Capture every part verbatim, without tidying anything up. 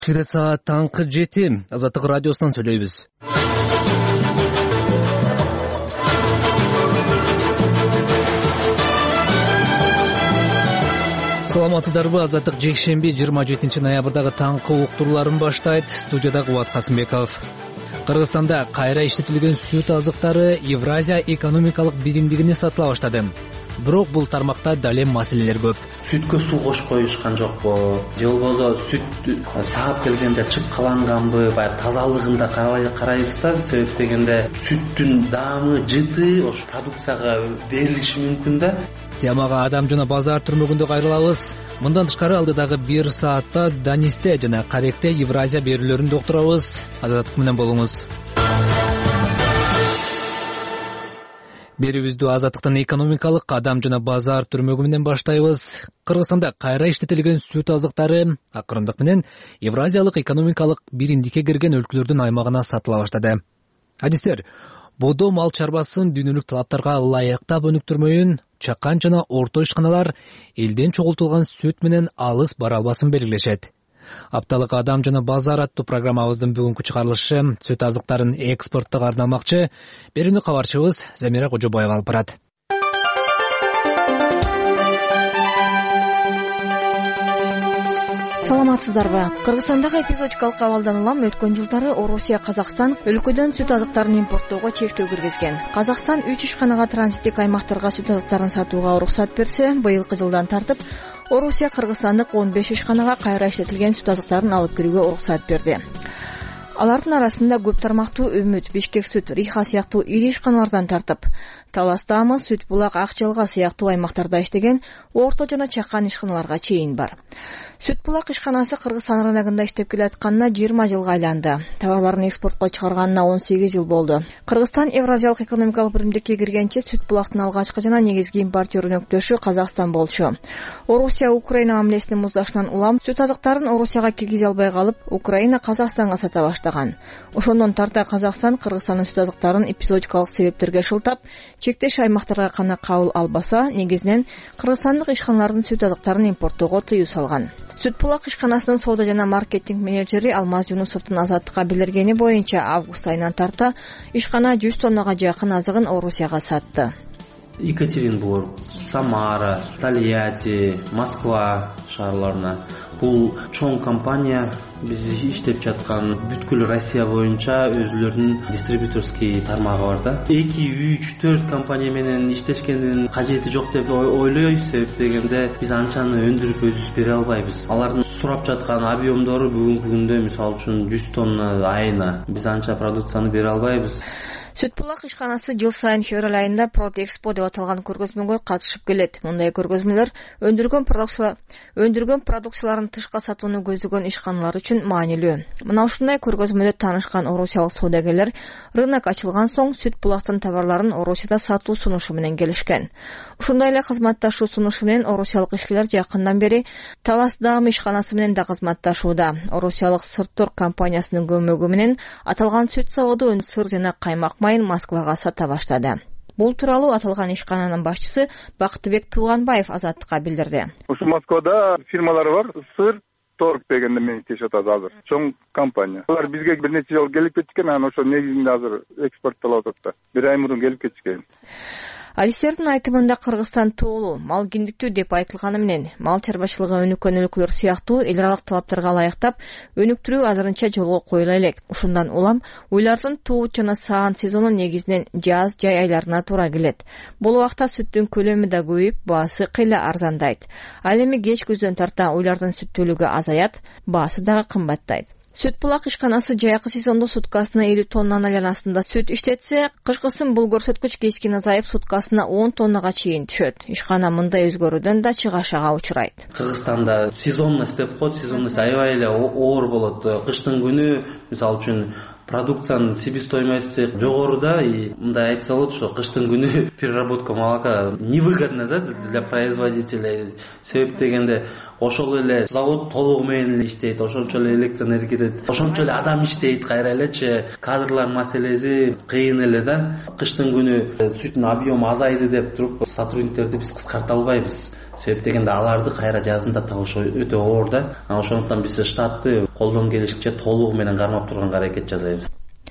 Кыйрат саат таңкы жети. Азаттык радиосунан сүйлөйбүз. Саламатсыздарбы? Азаттык жекшемби жыйырма жетинчи ноябрдагы таңкы уктурууларын баштайт. Студияда Кубат Касымбеков. Кыргызстанда кайра иштетилген сүт азыктары Евразия экономикалык биримдигине сатыла баштады. Бирок бул тармакта дале маселелер көп. Сүткө суу кошуп коюшкан жокпу? Же болбосо сүт саап келгенде чыккаланганбы? Баягы тазалыгында карайбыз да, себеп дегенде сүттүн даамы, жыты ош продукцияга берилиши мүмкүн да. Темага Адам жана базар түрмөгүндө кайрылабыз. Мындан тышкары алдыдагы бир саатта Данисте жана Каректе Евразия берүүлөрүн доктурабыз. Азаттык менен болуңуз. Берүүбүздү Азаттыктын экономикалык Адам жана базар түрмөгү менен баштайбыз. Кыргызстанда кайра иштетилген сүт азыктары акырындык менен Евразиялык экономикалык биримдикке кирген өлкөлөрдүн аймагына сатыла баштады. Адистер, бодо мал чарбасын дүйнөлүк талаптарга ылайыктап өнүктүрмөйүн чакан жана орто ишканалар элден чогултулган сүт менен алыс бара албасын белгилешет. Апталык Адам жана базар аттуу программабыздын бүгүнкү чыгарылышы сүт азыктарын экспорттоого арналмакчы. Берүүнү кабарчыбыз Замира Кожобаева алып барат. Саламатсыздарбы? Кыргызстандагы эпизодикалык абалдан улам өткөн жылдары Орусия, Казакстан өлкөдөн сүт азыктарын импорттоого чектөө киргизген. Казакстан үч ишканага транзиттик аймактарга сүт азыктарын сатууга уруксат берсе, быйылкы жылдан тартып Орусия кыргызстандык он беш ишканага кайра иштетилген сүт азыктарын алып кирүүгө уруксат берди. Алардын арасында көп тармактуу Өмүт, Бишкек сүт, Риха сыяктуу ири ишканалардан тартып, Талас Таамы, Сүт булак, Ак Жалга сыяктуу аймактарда иштеген орто жана чакан ишканаларга чейин бар. Сүт булак ишканасы Кыргызстан рыногунда иштеп келатканына жыйырма жылга айланды. Товарларын экспортко чыгарганына он сегиз жыл болду. Кыргызстан Евразиялык экономикалык биримдикке киргенче сүт булактын алгачкы жана негизги импортер өнөктөшү Казакстан болчу. Орусия Украина мамилесинин муздашынан улам сүт азыктарын Орусияга киргизе албай калып, Украина Казакстанга сата баштаган. Ошондон тарта Казакстан Кыргызстандын сүт азыктарын эпизодикалык себептерге шылтап, чектеш аймактарга гана кабыл албаса, негизинен кыргызстандык ишканалардын сүт азыктарын импорттоого тыюу салган. Сүт булак ишканасынын соода жана маркетинг менеджери Алмаз Жунусовдун Азаттыкка билдиргени боюнча август айынан тарта ишкана жүз тоннага жакын азыгын Орусияга сатты. Екатеринбург, Самара, Тольятти, Москва шаарларына бул чоң компания биз иштеп жаткан бүткүл Россия боюнча өзүлөрүнүн дистрибьюторский тармагы бар да. эки, үч, төрт компания менен иштешкенин кажети жок деп ойлойбуз, себеп дегенде биз анчаны өндүрүп өзүбүз бере албайбыз. Алардын сурап жаткан объемдору бүгүнкү күндө мисалы үчүн жүз тонна айына. Биз анча продукцияны бере албайбыз. Сүт булак ишканасы жыл сайын февраль айында Продэкспо деп аталган көргөзмөгө катышып келет. Мындай көргөзмөлөр өндүргөн продукция өндүргөн продукцияларын тышка сатууну көздөгөн ишканалар үчүн маанилүү. Мына ушундай көргөзмөдө таанышкан орусиялык соодагерлер рынок ачылган соң сүт булактын товарларын Орусияда сатуу сунушу менен келишкен. Ушундай эле кызматташуу сунушу менен орусиялык ишкерлер жакындан бери Талас Таамы ишканасы менен да кызматташууда. Орусиялык Сыртторг компаниясынын көмөгү менен аталган сүт заводу сыр жана каймак майын Москвага сата баштады. Бул тууралуу аталган ишкананын башчысы Бактыбек Тууганбаев Азаттыкка билдирди. Ушу Москвада фирмалар бар, Сыртторг дегенде мен иштешет азыр. Чоң компания. Алар бизге бир нече жыл келип кеткен, анан ошо негизинде азыр экспорттолуп атат да. Бир ай мурун келип кетишкен. Алистердин айтымында Кыргызстан тоолуу, мал киндиктүү деп айтылганы менен мал чарбачылыгы өнүккөн өлкөлөр сыяктуу эл аралык талаптарга ылайыктап өнүктүрүү азырынча жолго коюла элек. Ушундан улам уйлардын туут жана саан сезону негизинен жаз, жай айларына туура келет. Бул убакта сүттүн көлөмү да көбөйүп, баасы кыйла арзандайт. Ал эми кеч күздөн тарта уйлардын сүттүүлүгү азаят, баасы дагы кымбаттайт. Сүт булак ишканасы жайкы сезондо суткасына элүү тоннанын айланасында сүт иштетсе, кышкысын бул көрсөткүч кечкин азайып суткасына он тоннага чейин түшөт. Ишкана мындай өзгөрүүдөн да чыгашага учурайт. Кыргызстанда сезонность деп коет, сезонность аябай эле оор болот. Кыштын күнү мисалы үчүн продукциянын себестоимости жогору да, и мындай айтса болот, что кыштын күнү переработка молока невыгодна да для производителей. Себеп дегенде ошол эле завод толугу менен иштейт, ошончо эле электроэнергия, ошончо эле адам иштейт, кайра элечи кадрлар маселеси кыйын эле да. Кыштын күнү сүттүн объему азайды деп туруп сотрудниктерди биз кыскарта албайбыз. себеп дегенде аларды кайра жазында табыш өтө оор да. Ошондуктан биз штатты колдон келишинче толугу менен кармап турганга аракет жасайбыз.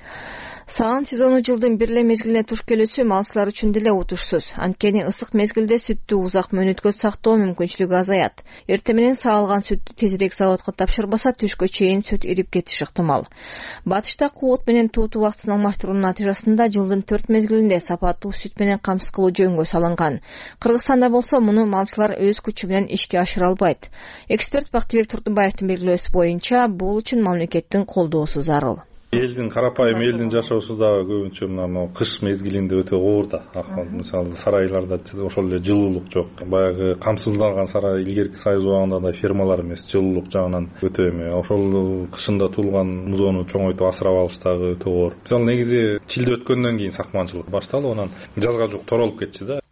Саан сезону жылдын бир эле мезгилине туш келүүсү малчылар үчүн деле утушсуз. Анткени ысык мезгилде сүттү узак мөөнөткө сактоо мүмкүнчүлүгү азаят. Эртең менен саалган сүттү тезирээк заводко тапшырбаса, түшкө чейин сүт ирип кетиши ыктымал. Батышта куут менен туутуу убактын алмаштыруунун натыйжасында жылдын төрт мезгилинде сапаттуу сүт менен камсыз кылуу жөнгө салынган. Кыргызстанда болсо муну малчылар өз күчү менен ишке ашыра албайт. Эксперт Бактыбек Турдубаевдин белгилөөсү боюнча, бул үчүн мамлекеттин колдоосу зарыл. Элдин карапайым элдин жашоосу дагы көбүнчө мына кыш мезгилинде өтө оор да. Мисалы сарайларда ошол эле жылуулук жок. Баягы камсыздалган сарай илгерки союз убагында да фермалар эмес, жылуулук жагынан өтө эме. Ошол кышында туулган музоону чоңойтуп асырап алыш дагы өтө оор. Мисалы негизи чилде өткөндөн кийин сакманчылык башталып, анан жазга жук торолуп кетчү да.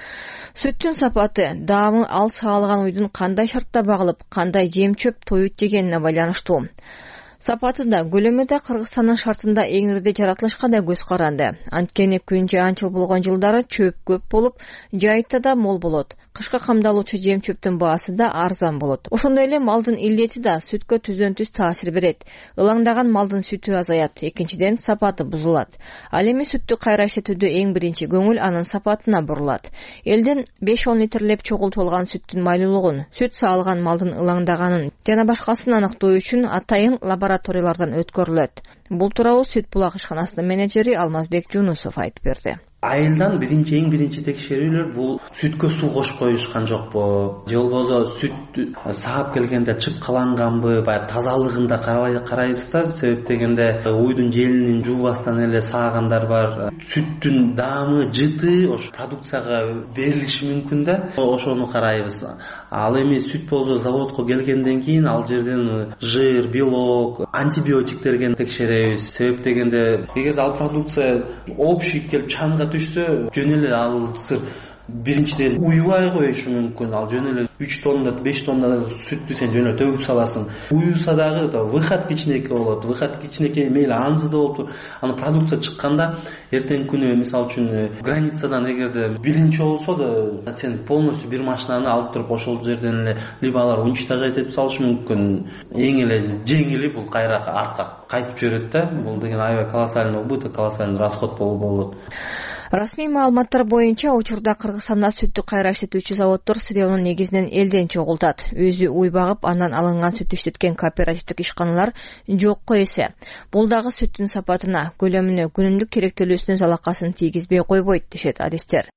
Сүттүн сапаты, даамы ал саалган уйдун кандай шартта багылып, кандай жем-чөп тоют дегенине байланыштуу. Сапаты да, көлөмү да Кыргызстандын шартында эң ирде жаратылышка да көз каранды. Анткени күн жаанчыл болгон жылдары чөп көп болуп, жайытта да мол болот. Кышка камдалуучу жем-чөптүн баасы да арзан болот. Ошондой эле малдын иллети да сүткө түздөн-түз таасир берет. Илаңдаган малдын сүтү азаят, экинчиден сапаты бузулат. Ал эми сүттү кайра иштетүүдө эң биринчи көңүл анын сапатына бурулат. Элден беш он литрлеп чогултуп алган сүттүн майлуулугун, сүт саалган малдын илаңдаганын жана башкасын аныктоо үчүн атайын лабораториялардан өткөрүлөт. Бул тууралуу Сүт булак ишканасынын менеджери Алмазбек Жунусов айтып берди. Айылдан биринчи эң биринчи текшерүүлөр бул сүткө суу кошуп коюшкан жокпу, же болбосо сүт саап келгенде чыпкаланганбы, баягы тазалыгында карайбыз да. Себеп дегенде уйдун желинин жуубастан эле саагандар бар. Сүттүн даамы, жыты ош продукцияга берилиши мүмкүн да. Ошону карайбыз. Ал эми сүт болсо заводко келгенден кийин ал жерден жир, белок, антибиотиктерге текшеребиз. Себеп дегенде эгерде ал продукция общий келип чанга түшсө, жөн эле ал сыр биринчиден уюбай коюшу мүмкүн. Ал жөн эле үч тонна, беш тонна сүттү сен жөн эле төгүп саласың. Уюса дагы выход кичинекей болот. Выход кичинекей мейли анзы да болуп, аны продукция чыкканда эртең күнү мисалы үчүн границадан эгерде биринчи болсо да сен полностью бир машинаны алып туруп ошол жерден эле либо алар уничтожать этип салышы мүмкүн. Эң эле жеңили бул кайра артка кайтып жиберет да. Бул деген аябай колоссальный убыток, колоссальный расход болот. Расмий маалыматтар боюнча учурда Кыргызстанда сүттү кайра иштетүүчү заводдор сырьёнун негизинен элден чогултат. Өзү уй багып, андан алынган сүттү иштеткен кооперативдик ишканалар жокко эсе. Бул дагы сүттүн сапатына, көлөмүнө, күнүмдүк керектөлүүсүнө залакасын тийгизбей койбойт дешет адистер.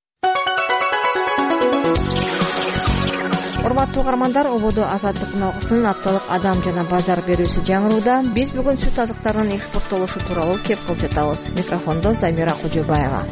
Урматтуу угармандар, ободо Азаттыктын алгысынын апталык адам жана базар берүүсү жаңырууда. Биз бүгүн сүт азыктарынын экспорттолушу тууралуу кеп кылып жатабыз. Микрофондо Замира Кожобаева.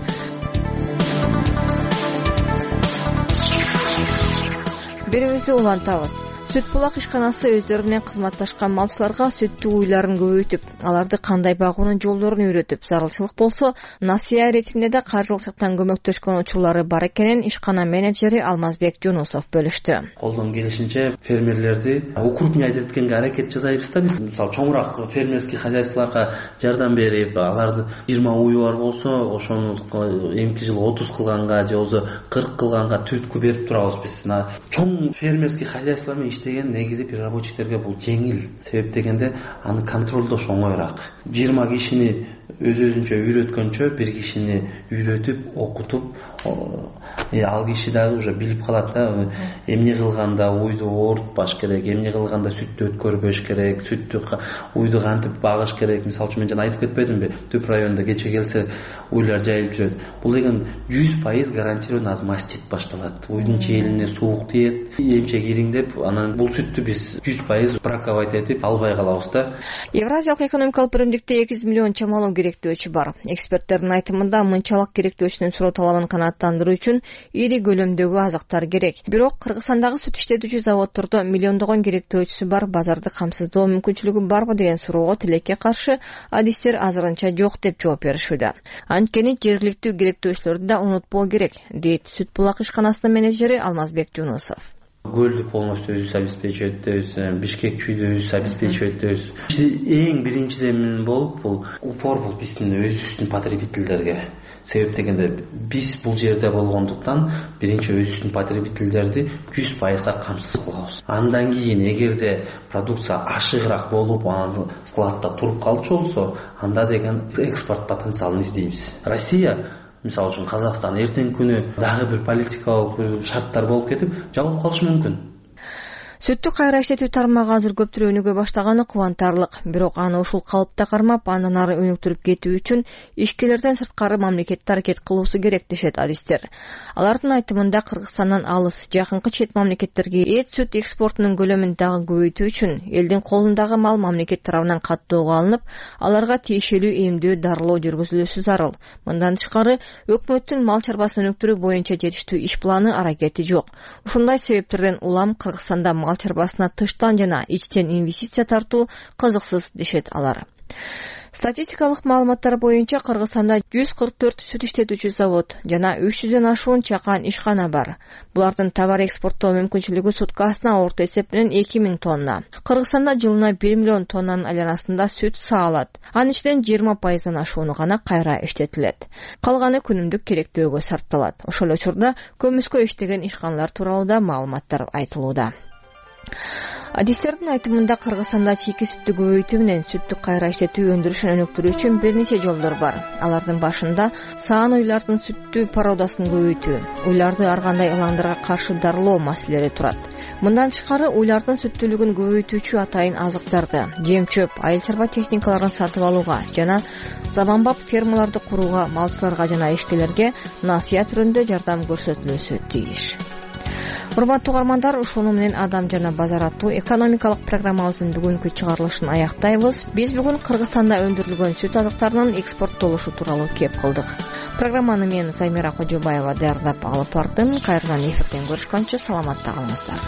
Берүүбүздү улантабыз. Сүт булак ишканасы өздөрүнө кызматташкан малчыларга сүттүү уйларын көбөйтүп, аларды кандай багуунун жолдорун үйрөтүп, зарылчылык болсо насыя иретинде да каржылык жактан көмөктөшкөн учурлары бар экенин ишкана менеджери Алмазбек Жунусов бөлүштү. Колдон келишинче фермерлерди укрупнять эткенге аракет жасайбыз да. Биз мисалы чоңураак фермерский хозяйстволорго жардам берип, аларды жыйырма уyu бар болсо, ошону эмки жыл отуз кылганга же болбосо кырк кылганга түрткү берип турабыз биз. Чоң фермерский хозяйстволор менен деген негизи переработчиктерге бул жеңил. Себеп дегенде аны контролдош оңоюраак. жыйырма кишини өз-өзүнчө үйрөткөнчө бир кишини үйрөтүп, окутуп, ал киши дагы уже билип калат да, эмне кылганда уйду оорутпаш керек, эмне кылганда сүттү өткөрбөш керек, сүттү уйду кантип багыш керек. Мисалы үчүн мен жана айтып кетпедимби, түп районда кече келсе уйлар жайылып жүрөт. Бул деген жүз пайыз гарантированно аз мастит башталат. Уйдун челине суук тиет, эмчек ириңдеп, анан бул сүттү биз жүз пайыз браковать этип албай калабыз да. Евразиялык экономикалык биримдикте эки жүз миллион чамалуу керектөөчү бар. Эксперттердин айтымында мынчалык керектөөчүнүн суроо талабын канааттандыруу үчүн ири көлөмдөгү азыктар керек. Бирок Кыргызстандагы сүт иштетүүчү заводдордо миллиондогон керектөөчүсү бар базарды камсыздоо мүмкүнчүлүгү барбы деген суроого тилекке каршы адистер азырынча жок деп жооп беришүүдө. Анткени жергиликтүү керектөөчүлөрдү да унутпоо керек, дейт Сүт булак ишканасынын менеджери Алмазбек Жунусов. Көлдү полностью өзүбүз обеспечивать этебиз, Бишкек чүйдү өзүбүз обеспечивать этебиз. Эң биринчиден болуп бул упор бул биздин өзүбүздүн потребительдерге. Себеп дегенде биз бул жерде болгондуктан биринчи өзүбүздүн потребительдерди жүз пайызга камсыз кылабыз. Андан кийин эгерде продукция ашыгыраак болуп, анан складда туруп калчу болсо, анда деген экспорт потенциалын издейбиз. Россия, мисалы үчүн Казакстан эртеңки күнү дагы бир политикалык шарттар болуп кетип, жабылып калышы мүмкүн. Сүттү кайра иштетүү тармагы азыр көптөр өнүгө баштаганы кубантарлык. Бирок аны ушул калыпта кармап, андан ары өнүктүрүп кетүү үчүн ишкерлерден сырткары мамлекетте аракет кылуусу керек дешет адистер. Алардын айтымында Кыргызстандан алыс, жакынкы чет мамлекеттерге эт сүт экспортунун көлөмүн дагы көбөйтүү үчүн элдин колундагы мал мамлекет тарабынан каттоого алынып, аларга тиешелүү эмдөө, дарылоо жүргүзүлүүсү зарыл. Мындан тышкары, өкмөттүн мал чарбасын өнүктүрүү боюнча жетиштүү иш планы, аракети жок. Ушундай себептерден улам Кыргызстанда мал чарбасына тыштан жана ичтен инвестиция тартуу кызыксыз дешет алар. Статистикалык маалыматтар боюнча Кыргызстанда жүз кырк төрт сүт иштетүүчү завод жана үч жүздөн ашуун чакан ишкана бар. Булардын товар экспорттоо мүмкүнчүлүгү суткасына орто эсеп менен эки миң тонна. Кыргызстанда жылына бир миллион тоннанын айланасында сүт саалат. Анын ичинен жыйырма пайыздан ашууну гана кайра иштетилет. Калганы күнүмдүк керектөөгө сарпталат. Ошол учурда көмүскө иштеген ишканалар тууралуу да маалыматтар айтылууда. Адистердин айтымында Кыргызстанда чийки сүттү көбөйтүү менен сүттү кайра иштетүү өндүрүшүн өнүктүрүү үчүн бир нече жолдор бар. Алардын башында саан уйлардын сүттү породасын көбөйтүү, уйларды ар кандай ылаңдарга каршы дарылоо маселелери турат. Мындан тышкары уйлардын сүттүүлүгүн көбөйтүүчү атайын азыктарды, жем-чөп, айыл чарба техникаларын сатып алууга жана заманбап фермаларды курууга малчыларга жана ишкерлерге насыя түрүндө жардам көрсөтүлүүсү тийиш. Урматтуу угармандар, ушуну менен Адам жана базар аттуу экономикалык программабыздын бүгүнкү чыгарылышын аяктайбыз. Биз бүгүн Кыргызстанда өндүрүлгөн сүт азыктарынын экспорттолушу тууралуу кеп кылдык. Программаны мен Займира Кожобаева даярдап алып бардым. Кайрадан эфирден көрүшкөнчө саламатта калыңыздар.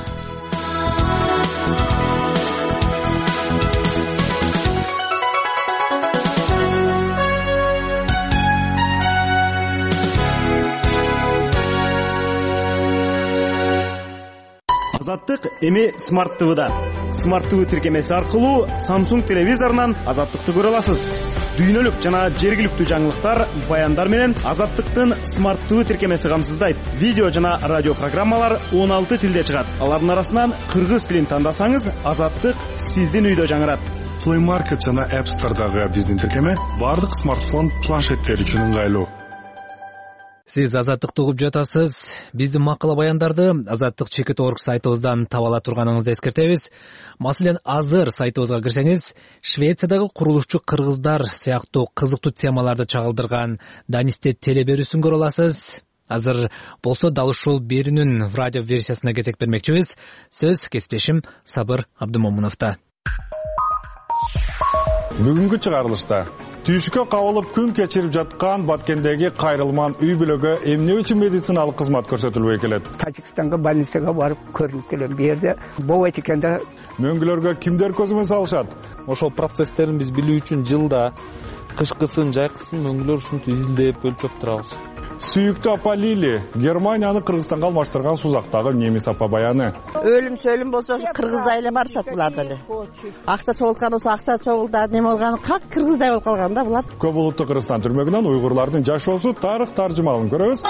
Азаттык эми Smart ти ви-да. Smart ти ви тиркемеси аркылуу Samsung телевизорунан Азаттыкты көрө аласыз. Дүйнөлүк жана жергиликтүү жаңылыктар, баяндар менен Азаттыктын Smart ти ви тиркемеси камсыздайт. Видео жана радио программалар он алты тилде чыгат. Алардын арасынан кыргыз тилин тандасаңыз, Азаттык сиздин үйдө жаңырат. Play Market жана App Store'дагы биздин тиркеме бардык смартфон планшеттер үчүн ыңгайлуу. Сиз Азаттыкты угуп жатасыз. Биздин макала баяндарды азаттык чекит точка орг сайтыбыздан таба ала турганыңызды эскертебиз. Маселен, азыр сайтыбызга кирсеңиз, Швециядагы курулушчу кыргыздар сыяктуу кызыктуу темаларды чагылдырган Данисте телеберүүсүн көрө аласыз. Азыр болсо дал ушул берүүнүн радио версиясына кезек бермекчибиз. Сөз кесиптешим Сабыр Абдымомуновдо. Бүгүнкү чыгарылышта түйшүккө кабылып күн кечирип жаткан Баткендеги кайрылман үй бүлөгө эмне үчүн медициналык кызмат көрсөтүлбөй келет? Тажикстанга больницага барып көрүнүп келем. Бу жерде болбойт экен да. Мөңгүлөргө кимдер көзүмөн салышат? Ошол процесстерин биз билүү үчүн жылда кышкысын, жайкысын мөңгүлөр ушинтип изилдеп өлчөп турабыз. Сүйүктүү апа Лили, Германияны Кыргызстанга алмаштырган сузактагы немис апа баяны. Өлүм сөөлүм болсо кыргыздай эле барышат булар деле. Акча чогулткан болсо акча чогулда, неме болгон, как кыргыздай болуп калган да булар. Көп улуттуу Кыргызстан түрмөгүнөн уйгурлардын жашоосу тарых таржымалын көрөбүз.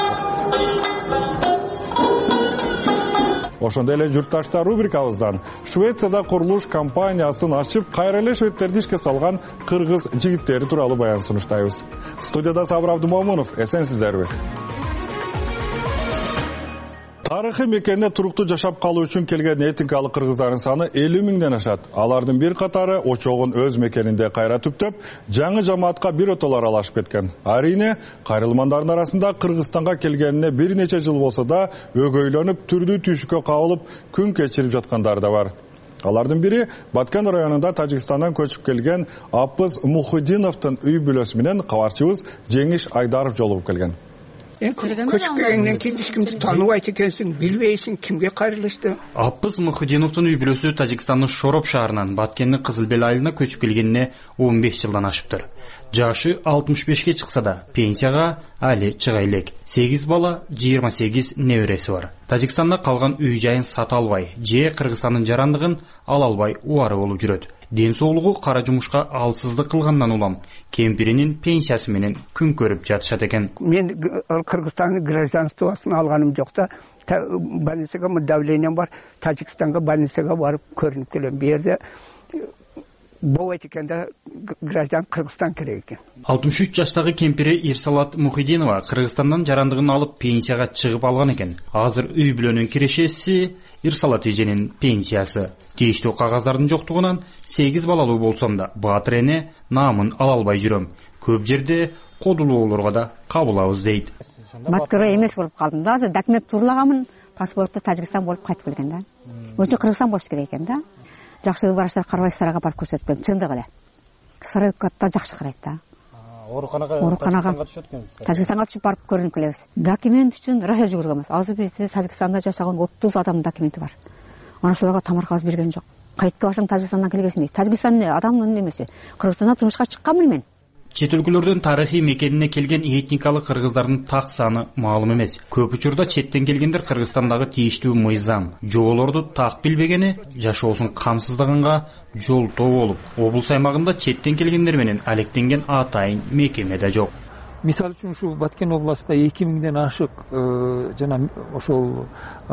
Ошондой эле журтташтар рубрикабыздан Швецияда курулуш компаниясын ачып, кайра эле шведтерди ишке салган кыргыз жигиттери тууралуу баян сунуштайбыз. Студияда Сабыр Абдымомунов, эсенсиздерби? Тарыхый мекенде туруктуу жашап калуу үчүн келген этникалык кыргыздардын саны элүү миңден ашат. Алардын бир катары очогун өз мекенинде кайра түптөп, жаңы жамаатка бир отолор алашып кеткен. Арине, кайрылмандардын арасында Кыргызстанга келгенине бир нече жыл болсо да, өгөйлөнүп, түрдүү түйшүккө кабылып, күн кечирип жаткандар да бар. Алардын бири Баткен районунда Тажикстандан көчүп келген Апыз Мухудиновдун үй бүлөсү менен кабарчыбыз Жеңиш Айдаров жолугуп келген. көчүп кийин эч кимди тааныбайт экенсиң, билбейсиң, кимге кайрылышты. Аппыз Мухидиновдун үй бүлөсү Тажикстандын Шороп шаарынан Баткендин Кызылбел айылына көчүп келгенине он беш жылдан ашыптыр. Жашы алтымыш бешке чыкса да, пенсияга али чыга элек. сегиз бала, жыйырма сегиз небереси бар. Тажикстанда калган үй жайын сата албай, же Кыргызстандын жарандыгын ала албай убары болуп жүрөт. Ден соолугу кара жумушка алсыздык кылгандан улам кемпиринин пенсиясы менен күн көрүп жатышат экен. Мен Кыргызстандын гражданствосын алганым жок да, больницага давлением бар, Тажикстанга больницага барып көрүнүп келем. Бу жерде болот экен да, граждан Кыргызстан керек экен. алтымыш үч жаштагы кемпири Ирсалат Мухидинова Кыргызстандан жарандыгын алып пенсияга чыгып алган экен. Азыр үй бүлөнүн кирешеси Ирсалат эженин пенсиясы. Тийиштүү кагаздардын жоктугунан сегиз балалуу болсом да, баатыр эне наамын ала албай жүрөм. Көп жерде кодулууларга да кабылабыз дейт. Маткара эмес болуп калдым да, азыр документ турлагамын, паспорту Тажикстан болуп кайтып келген да. Өзү Кыргызстан болуш керек экен да. Жакшы врачтар карабай сарайга барып көрсөткөн, чындыгы эле. Сарай катта жакшы карайт да. Ооруканага Тажикстанга түшүп барып көрүнүп келебиз. Документ үчүн Россия жүгүргөнбүз. Азыр бизде Тажикстанда жашаган отуз адамдын документи бар. Ана шуларга тамаркабыз берген жок. Кайтып барсаң Тажикстандан келгенсиң. Тажикстан адамдын эмеси. Кыргызстанда турмушка чыкканмын мен. Чет өлкөлөрдүн тарыхый мекенине келген этникалык кыргыздардын так саны маалым эмес. Көп учурда четтен келгендер Кыргызстандагы тийиштүү мыйзам, жоболорду так билбегени, жашоосун камсыздыгынга жолтоо болуп, облус аймагында четтен келгендер менен алектенген атайын мекеме да жок. Мисалы үчүн ушу Баткен областында эки миңден ашык жана ошол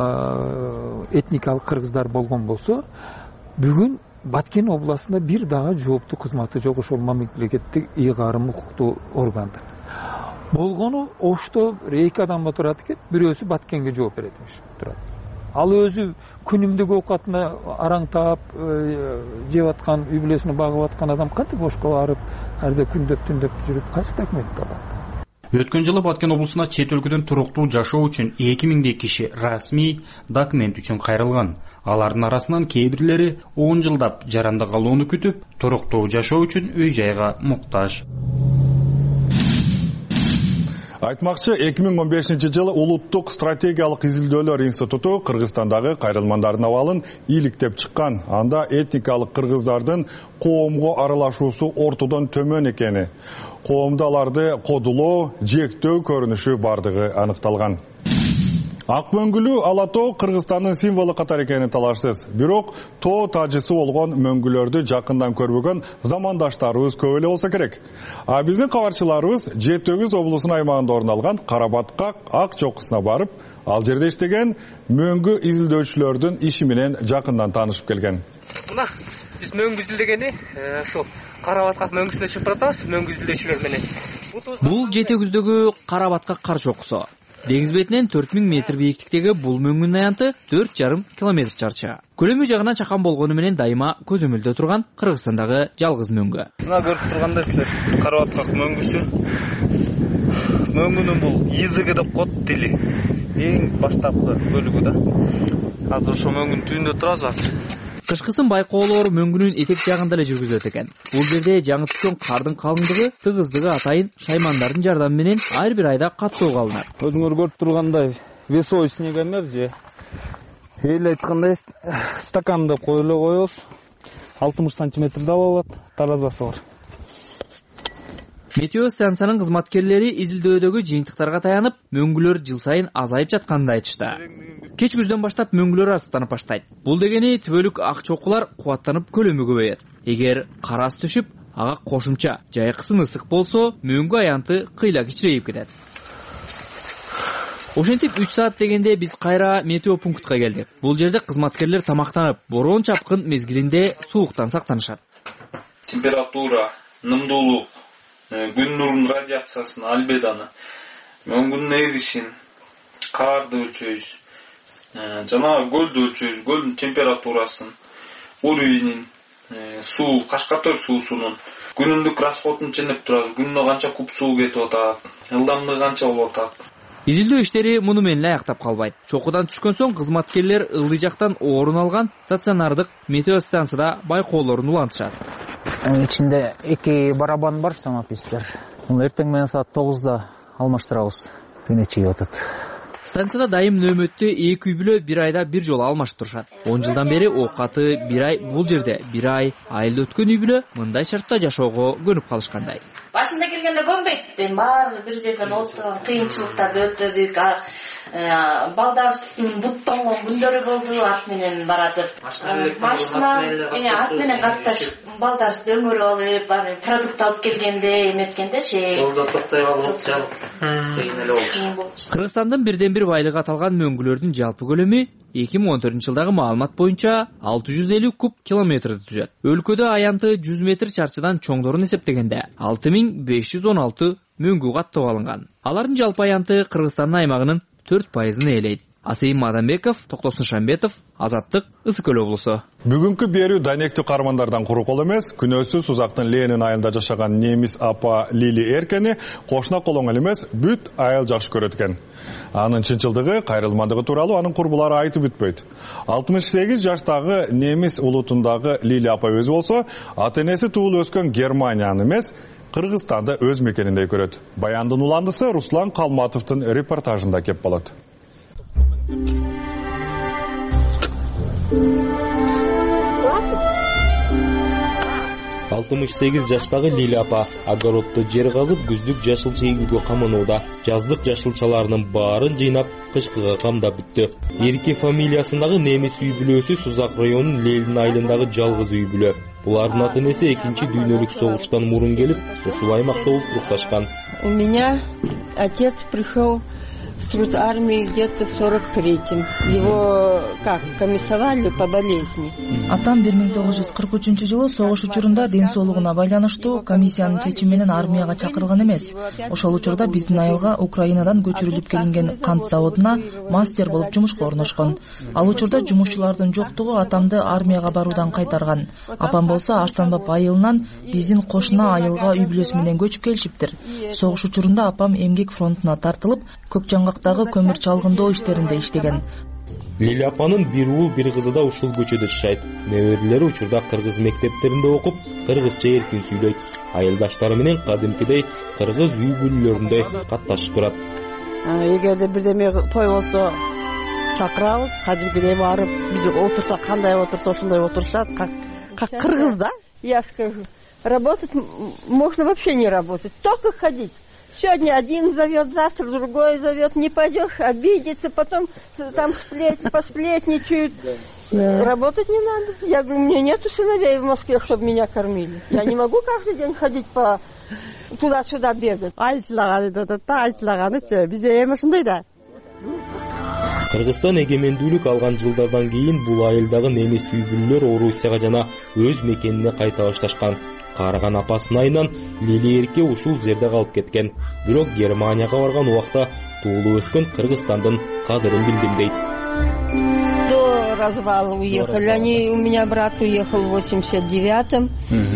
этникалык кыргыздар болгон болсо, бүгүн Баткен областында бир дагы жооптуу кызматы жок, ошол мамлекеттик ыйгарым укуктуу органдар. Болгону Ошто эки адам турат экен, бирөөсү Баткенге жооп берет эмиш турат. Ал өзү күнүмдүк оокатына араңтап жеп аткан, үй бүлөсүнө багып аткан адам кантип Ошко барып, арда күндөп түндөп жүрүп кайсы документ алат? Өткөн жылы Баткен облусуна чет өлкөдөн туруктуу жашоо үчүн эки миңдей киши расмий документ үчүн кайрылган. Алардын арасынан кээ бирлери он жылдап жарандык алууну күтүп, туруктуу жашоо үчүн үй жайга муктаж. Айтмакчы, эки миң он бешинчи жылы Улуттук стратегиялык изилдөөлөр институту Кыргызстандагы кайрылмандардын абалын иликтеп чыккан. Анда этникалык кыргыздардын коомго аралашуусу ортодон төмөн экени, коомдо аларды кодулоо, жектөө көрүнүшү бардыгы аныкталган. Ак мөңгүлүү ала тоо Кыргызстандын символу катары экени талашсыз. Бирок тоо тажысы болгон мөңгүлөрдү жакындан көрбөгөн замандаштарыбыз көп эле болсо керек. А биздин кабарчыларыбыз Жети-Өгүз облусунун аймагында орун алган Карабатка ак чокусуна барып, ал жерде иштеген мөңгү изилдөөчүлөрдүн иши менен жакындан таанышып келген. Мына биз мөңгү изилдегени ошол Карабатка мөңгүсүнө чыгып баратабыз, мөңгү изилдөөчүлөр менен. Бул Жети-Өгүздөгү Карабатка кар чокусу. Деңиз бетинен төрт миң метр бийиктиктеги бул мөңгүнүн аянты төрт жарым километр чарча. Көлөмү жагынан чакан болгону менен дайыма көзөмөлдө турган Кыргызстандагы жалгыз мөңгү. Мына көрүп тургандайсыздар, Карабатка мөңгүсү. Мөңгүнүн бул языгы деп коет, тили. Эң баштапкы бөлүгү да. Азыр ошо мөңгүнүн түбүндө турабыз азыр. Кышкысын байкоолор мөңгүнүн этек жагында эле жүргүзүлөт экен. Бул жерде жаңы түшкөн кардын калыңдыгы, тыгыздыгы атайын шаймандардын жардамы менен ар бир айда каттоого алынат. Өзүңөр көрүп тургандай, весовой снегомер же эл айткандай стаканды коюло коебуз. алтымыш сантиметрди ала алат, таразасы бар. Метео станциянын кызматкерлери изилдөөдөгү жыйынтыктарга таянып, мөңгүлөр жыл сайын азайып жатканын айтышты. Кеч күздөн баштап мөңгүлөр азыктанып баштайт. Бул дегени түбөлүк ак чокулар кубаттанып көлөмү көбөйөт. Эгер карас түшүп, ага кошумча жайкысын ысык болсо, мөңгү аянты кыйла кичирейип кетет. Ошентип үч саат дегенде биз кайра метео пунктка келдик. Бул жерде кызматкерлер тамактанып, бороон чапкын мезгилинде сууктан сактанышат. Температура, нымдуулук, күн нурунун радиациясын, альбеданы, мөңгүнүн эришин, карды өлчөйбүз, жана көлдү өлчөйбүз, көлдүн температурасын, уровенин, суу, Кашкатор суусунун, күнүмдүк расходун ченеп турабыз, күнүнө канча куб суу кетип атат, ылдамдыгы канча болуп атат. Изилдөө иштери муну менен эле аяктап калбайт. Чокудан түшкөн соң кызматкерлер ылдый жактан орун алган стационардык метео станцияда байкоолорун улантышат. Ичинде эки барабан бар, самописьтер. Муну эртең менен саат тогузда алмаштырабыз. тыне чыгып атат. Станцияда дайым нөөмөттө эки үй бүлө бир айда бир жолу алмашып турушат. он жылдан бери оокаты бир ай, бул жерде бир ай айыл өткөн үй бүлө мындай шартта жашоого көнүп калышкандай. Башында келгенде көнбөйт, эми баары бир жерден отурган кыйынчылыктарды өтөдүк. Балдарыбыздын бут тоңгон күндөрү болду, ат менен баратып. Машина ат менен катташып, балдарыбызды өңгөрүп алып, баары продукт алып келгенде, эметкенде шей. Жолдо токтой алып жабык. Кыйын эле болчу. Кыргызстандын бирден бир байлыгы аталган мөңгүлөрдүн жалпы көлөмү эки миң он төртүнчү жылдагы маалымат боюнча алты жүз элүү куб километрди түзөт. Өлкөдө аянты жүз метр чарчыдан чоңдорун эсептегенде алты миң беш жүз он алты мөңгү каттап алынган. Алардын жалпы аянты Кыргызстандын аймагынын төрт пайызын ээлейт. Асейим Мадамбеков, Токтосун Шамбетов, Азаттык, Ысык Көл облусу. Бүгүнкү берүү дайнектүү кармандардан курукол эмес, күнөөсүз Узактын Ленин айылында жашаган немис апа Лили Эркени кошуна колоң эле эмес, бүт айыл жакшы көрөт экен. Анын чынчылдыгы, кайрылмандыгы тууралуу анын курбулары айтып бүтпөйт. алтымыш сегиз жаштагы немис улутундагы Лили апа өзү болсо, ата-энеси туулуп өскөн Германияны эмес, Кыргызстанды өз мекениндей көрөт. Баяндын уландысы Руслан Калматовдун репортажында кеп болот. алтымыш сегиз жаштагы Лили апа огороддо жер казып, күздүк жашылча эгүүгө камынууда. Жаздык жашылчаларынын баарын жыйнап, кышкыга камдап бүттү. Эрке фамилиясындагы немис үй бүлөсү Сузак районунун Ленин айылындагы жалгыз үй бүлө. Булардын ата-энеси экинчи дүйнөлүк согуштан мурун келип, ушул аймакта отурукташкан. У меня отец пришел в труд армии где-то в сорок третьем. Его как комиссовали по болезни. Атам бир миң тогуз жүз кырк үчүнчү жылы согуш учурунда ден соолугуна байланыштуу комиссиянын чечими менен армияга чакырылган эмес. Ошол учурда биздин айылга Украинадан көчүрүлүп келинген кант заводуна мастер болуп жумушка орношкон. Ал учурда жумушчулардын жоктугу атамды армияга баруудан кайтарган. Апам болсо Арстанбап айылынан биздин кошуна айылга үй бүлөсү менен көчүп келишиптир. Согуш учурунда апам эмгек фронтуна тартылып, көк жаңгактагы көмүр чалгындоо иштеринде иштеген. Лили апанын бир уул бир кызы да ушул көчөдө жашайт. Неберелери учурда кыргыз мектептеринде окуп, кыргызча эркин сүйлөйт. Айылдаштары менен кадимкидей кыргыз үй бүлөлөрүндөй катташып турат. Эгерде бирдеме той болсо чакырабыз, кадимкидей барып, биз отурсак кандай отурса ошондой отурушат, как как кыргыз да. Я скажу, работать можно вообще не работать, только ходить. Сегодня один зовет, завтра другой зовет, не пойдешь, обидится, потом там сплетни, посплетничают. Да. Работать не надо. Я говорю, у меня нету сыновей в Москве, чтобы меня кормили. Я не могу каждый день ходить по туда-сюда бегать. Кыргызстан эгемендүүлүк алган жылдардан кийин бул айылдагы немис үй бүлөлөр Орусияга жана өз мекенине кайта башташкан. Карыган апасынын айынан Лили Эрке ушул жерде калып кеткен. Бирок Германияга барган убакта туулуп өскөн Кыргызстандын кадырын билдим дейт. До развала уехали. Они, у меня брат уехал в восемьдесят девятом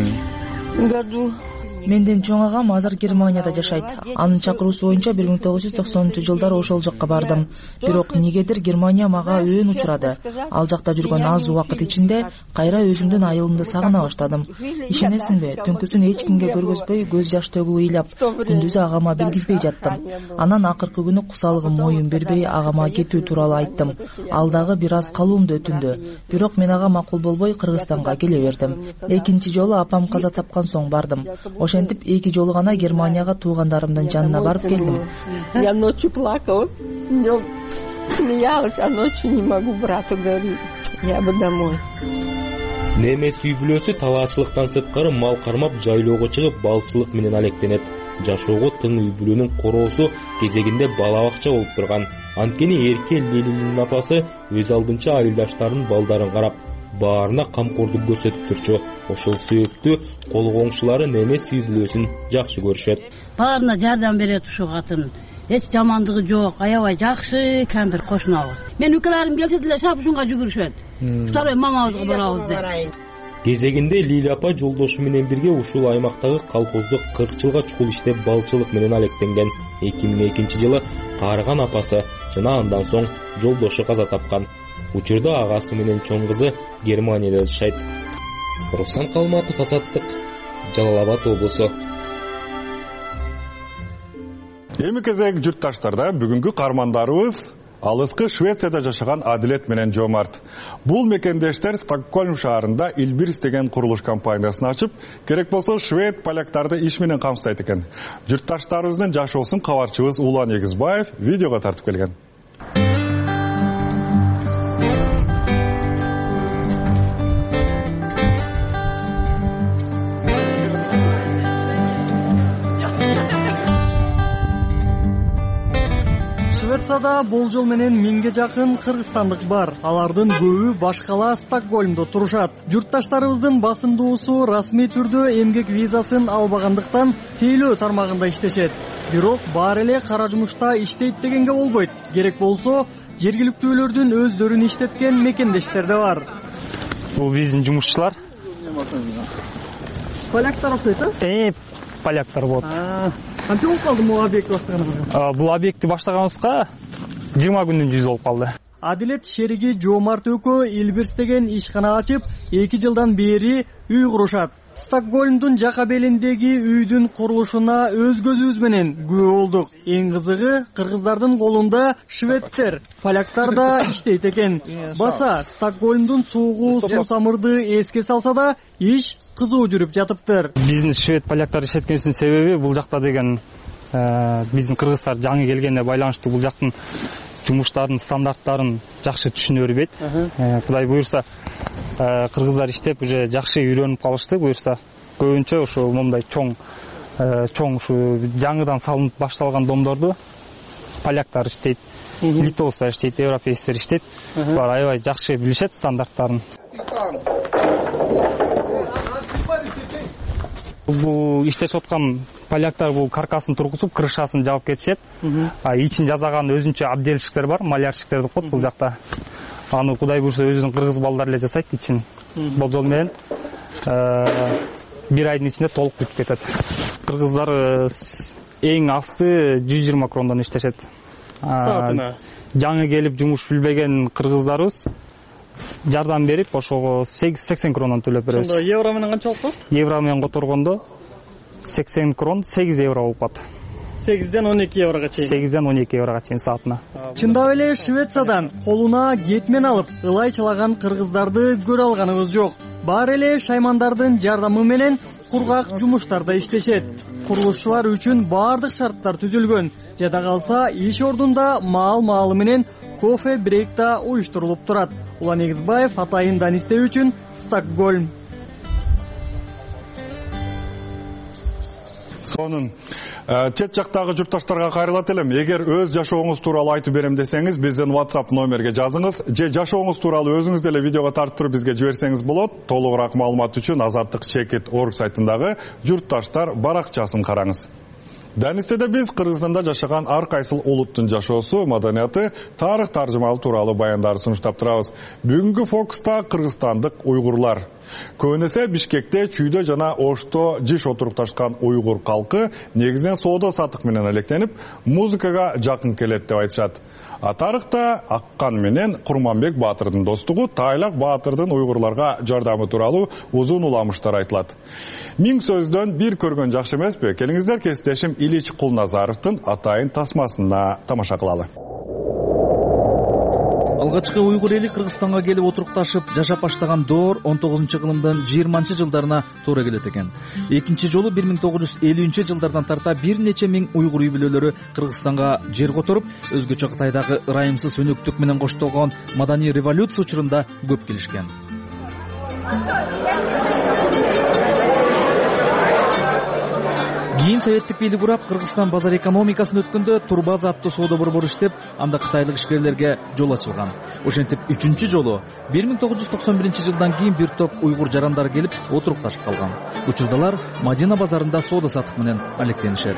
году. Менден чоң агам азыр Германияда жашайт. Анын чакыруусу боюнча бир миң тогуз жүз токсонунчу жылдары ошол жакка бардым. Бирок негедир Германия мага өөн учурады. Ал жакта жүргөн аз убакыт ичинде кайра өзүмдүн айылымды сагына баштадым. Ишенесиңби, түнкүсүн эч кимге көргөзбөй, көз жаш төгүп ыйлап, күндүзү агама билгизбей жаттым. Анан акыркы күнү кусалыгым моюн бербей агама кетүү тууралуу айттым. Ал дагы бир аз калуумду өтүндү. Бирок мен ага макул болбой Кыргызстанга келе бердим. Экинчи жолу апам каза тапкан соң бардым. Ошентип эки жолу гана Германияга туугандарымдын жанына барып келдим. Я ночью плакала, смеялась, а ночью не могу брату говорить. Я бы домой. Немес үй бүлөсү талаачылыктан сырткары мал кармап жайлоого чыгып балчылык менен алектенет. Жашоого тың үй бүлөнүн короосу кезегинде бала бакча болуп турган. Анткени Эрке Лилинин апасы өз алдынча айылдаштарынын балдарын карап, баарына камкордук көрсөтүп турчу. Ошол себептүү кол коңшулары немес үй бүлөсүн жакшы көрүшөт. Баарына жардам берет ушул катын. Эч жамандыгы жок, аябай жакшы камбир кошунабыз. Мен үкөлөрүм келсе деле шапушунга жүгүрүшөт. Второй мамабызга барабыз деп. Кезегинде Лили апа жолдошу менен бирге ушул аймактагы колхоздо кырк жылга чукул иштеп балчылык менен алектенген. эки миң экинчи жылы Карыган апасы жана андан соң жолдошу каза тапкан. Учурда агасы менен чоң кызы Германияда жашайт. Руслан Калматов, Азаттык, Жалал Абад облусу. Эми кезек журтташтарда бүгүнкү каармандарыбыз алыскы Швецияда жашаган Адилет менен Жомарт. Бул мекендештер Стокгольм шаарында Илбирс деген курулуш компаниясын ачып, керек болсо швед поляктарды иш менен камсыздайт экен. Журтташтарыбыздын жашоосун кабарчыбыз Улан Егизбаев видеого тартып келген. Швецияда болжол менен миңге жакын кыргызстандык бар. Алардын көбү баш кала Стокгольмдо турушат. Журтташтарыбыздын басымдуусу расмий түрдө эмгек визасын албагандыктан тейлөө тармагында иштешет. Бирок баары эле кара жумушта иштейт дегенге болбойт. Керек болсо, жергиликтүүлөрдүн өздөрүн иштеткен мекендештер да бар. Бул биздин жумушчулар. Поляктар окуйт, э? Поляктар болот. Кантип болуп калды бул объект баштаганыңызга? Бул объектти баштаганыбызга жыйырма күндүн жүзү болуп калды. Адилет шериги Жомарт экөө Илбирс деген ишкана ачып, эки жылдан бери үй курушат. Стокгольмдун жака белиндеги үйдүн курулушуна өз көзүбүз менен күбө болдук. Эң кызыгы, кыргыздардын колунда шведтер, поляктар да иштейт экен. Баса Стокгольмдун суугу суусамырды эске салса да, иш кызуу жүрүп жатыптыр. Биздин швед поляктар иштеткенибиздин себеби бул жакта деген биздин кыргыздар жаңы келгенге байланыштуу бул жактын жумуштардын стандарттарын жакшы түшүнө бербейт. Кудай буюрса кыргыздар иштеп уже жакшы үйрөнүп калышты. Буюрса көбүнчө ушу момундай чоң чоң ушу жаңыдан салынып башталган домдорду поляктар иштейт, литовцдар иштейт, европейцтер иштейт. Булар аябай жакшы билишет стандарттарын. Бул иштешип аткан поляктар бул каркасын тургузуп, крышасын жаап кетишет. А ичин жасаган өзүнчө абдельщиктер бар, малярщиктер деп коет бул жакта. Аны кудай буйрса өзүнүн кыргыз балдары эле жасайт ичин. Болжол менен бир айдын ичинде толук бүтүп кетет. Кыргыздар эң асты жүз жыйырма крондон иштешет. Саатына. Жаңы келип жумуш билбеген кыргыздарыбыз жардам берип, ошого сексен крондон төлөп беребиз. Сонда евро менен канча болот? Евро менен которгондо сексен крон сегиз евро болуп калат. сегизден он эки еврого чейин. сегизден он эки еврого чейин саатына. Чындап эле Швециядан колуна кетмен алып, ылайчылаган кыргыздарды көрө алганыбыз жок. Баары эле шаймандардын жардамы менен кургак жумуштарда иштешет. Курулушчулар үчүн баардык шарттар түзүлгөн. Жада калса иш ордунда маал-маалы менен кофе брейк да уюштурулуп турат. Улан Егизбаев атайын Данисте үчүн Стокгольм. Сонун чет жактагы журтташтарга кайрылат элем. Эгер өз жашооңуз тууралуу айтып берем десеңиз, биздин WhatsApp номерге жазыңыз. Же жашооңуз тууралуу өзүңүз деле видеого тартып туруп бизге жиберсеңиз болот. Толугураак маалымат үчүн азаттык чекит точка орг сайтындагы журтташтар баракчасын караңыз. Данистеде биз Кыргызстанда жашаган ар кайсыл улуттун жашоосу, маданияты, тарых таржымалуу тууралуу баяндарды сунуштап турабыз. Бүгүнкү фокуста кыргызстандык уйгурлар. Көбүнесе Бишкекте, Чүйдө жана Ошто жиш отурукташкан уйгур калкы негизинен соода саттык менен алектенип, музыкага жакын келет деп айтышат. А тарыхта Аккан менен Курманбек Баатырдын достугу, Тайлак Баатырдын уйгурларга жардамы тууралуу узун уламыштар айтылат. Миң сөздөн бир көргөн жакшы эмеспи? Келиңиздер кесиптешим Ильич Кулназаровдун атайын тасмасына тамаша кылалы. Алгачкы уйгур эли Кыргызстанга келип отурукташып, жашап баштаган доор он тогузунчу кылымдын жыйырманчы жылдарына туура келет экен. Экинчи жолу бир миң тогуз жүз элүүнчү жылдардан тарта бир нече миң уйгур үй бүлөлөрү Кыргызстанга жер которуп, өзгөчө Кытайдагы ырайымсыз өнөктүк менен коштолгон маданий революция учурунда көп келишкен. Кийин советтик бийлик урап, Кыргызстан базар экономикасын өткөндө Турбаза аттуу соода борбору иштеп, анда кытайлык ишкерлерге жол ачылган. Ошентип үчүнчү жолу бир миң тогуз жүз токсон биринчи жылдан кийин бир топ уйгур жарандары келип отурукташып калган. Учурдалар Мадина базарында соода саттык менен алектенишет.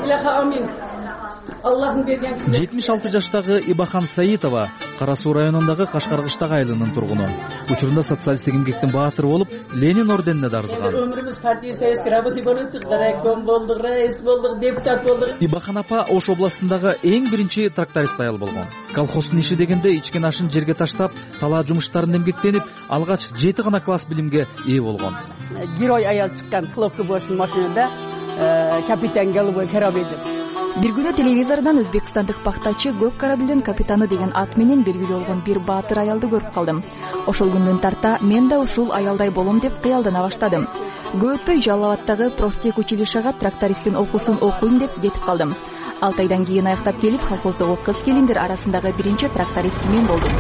жетимиш алты жаштагы Ибахан Саитова Кара Суу районундагы Кашкаркыштагы айылынын тургуну. Учурунда социалисттик эмгектин баатыры болуп, Ленин орденине дарызган. Өмүрүбүз партия советский работник болуп, райком болдук, райис болдук, депутат болдук. Ибахан апа Ош областындагы эң биринчи тракторист айыл болгон. Колхоздун иши дегенде ичкен ашын жерге таштап, талаа жумуштарын эмгектенип, алгач жети гана класс билимге ээ болгон. Герой аял чыккан хлопка бошун машинада капитан Голубой Карабедов. Бир күнү телевизордон өзбекстандык пахтачы көк кораблдын капитаны деген ат менен белгилүү болгон бир баатыр аялды көрүп калдым. Ошол күндөн тарта мен да ушул аялдай болом деп кыялдана баштадым. Көп өтпөй Жалал абадтагы профтех училищага трактористтин окуусун окуйм деп кетип калдым. алты айдан кийин аяктап келип, колхоздогу кыз-келиндер арасындагы биринчи тракторист мен болдум.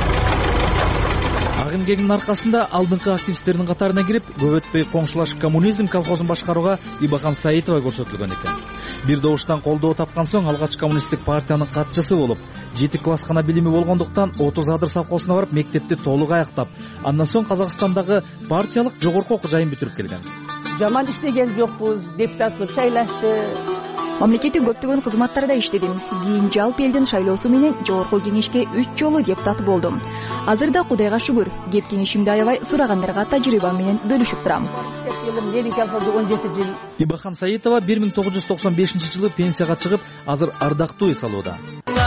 Агым кеңдин аркасында алдыңкы активисттердин катарына кирип, көп өтпөй коңшулаш коммунизм колхозун башкарууга Ибахан Саитова көрсөтүлгөн экен. Бир добуштан колдоо тапкан соң алгач коммунисттик партиянын катчысы болуп, жети класс гана билими болгондуктан отуз адыр совхозуна барып мектепти толук аяктап, андан соң Казакстандагы партиялык жогорку окуу жайын бүтүрүп келген. Жаман иштеген жокпуз, депутаттык шайлашты. Мамлекеттик көптөгөн кызматтарда иштедим. Кийин жалпы элдин шайлоосу менен жогорку кеңешке үч жолу депутат болдум. Азырда Кудайга шүгүр, кеп кеңешимди аябай сурагандарга тажрыйбам менен бөлүшүп турам. Ибахан Саитова бир миң тогуз жүз токсон бешинчи жылы пенсияга чыгып, азыр ардактуу эс алууда.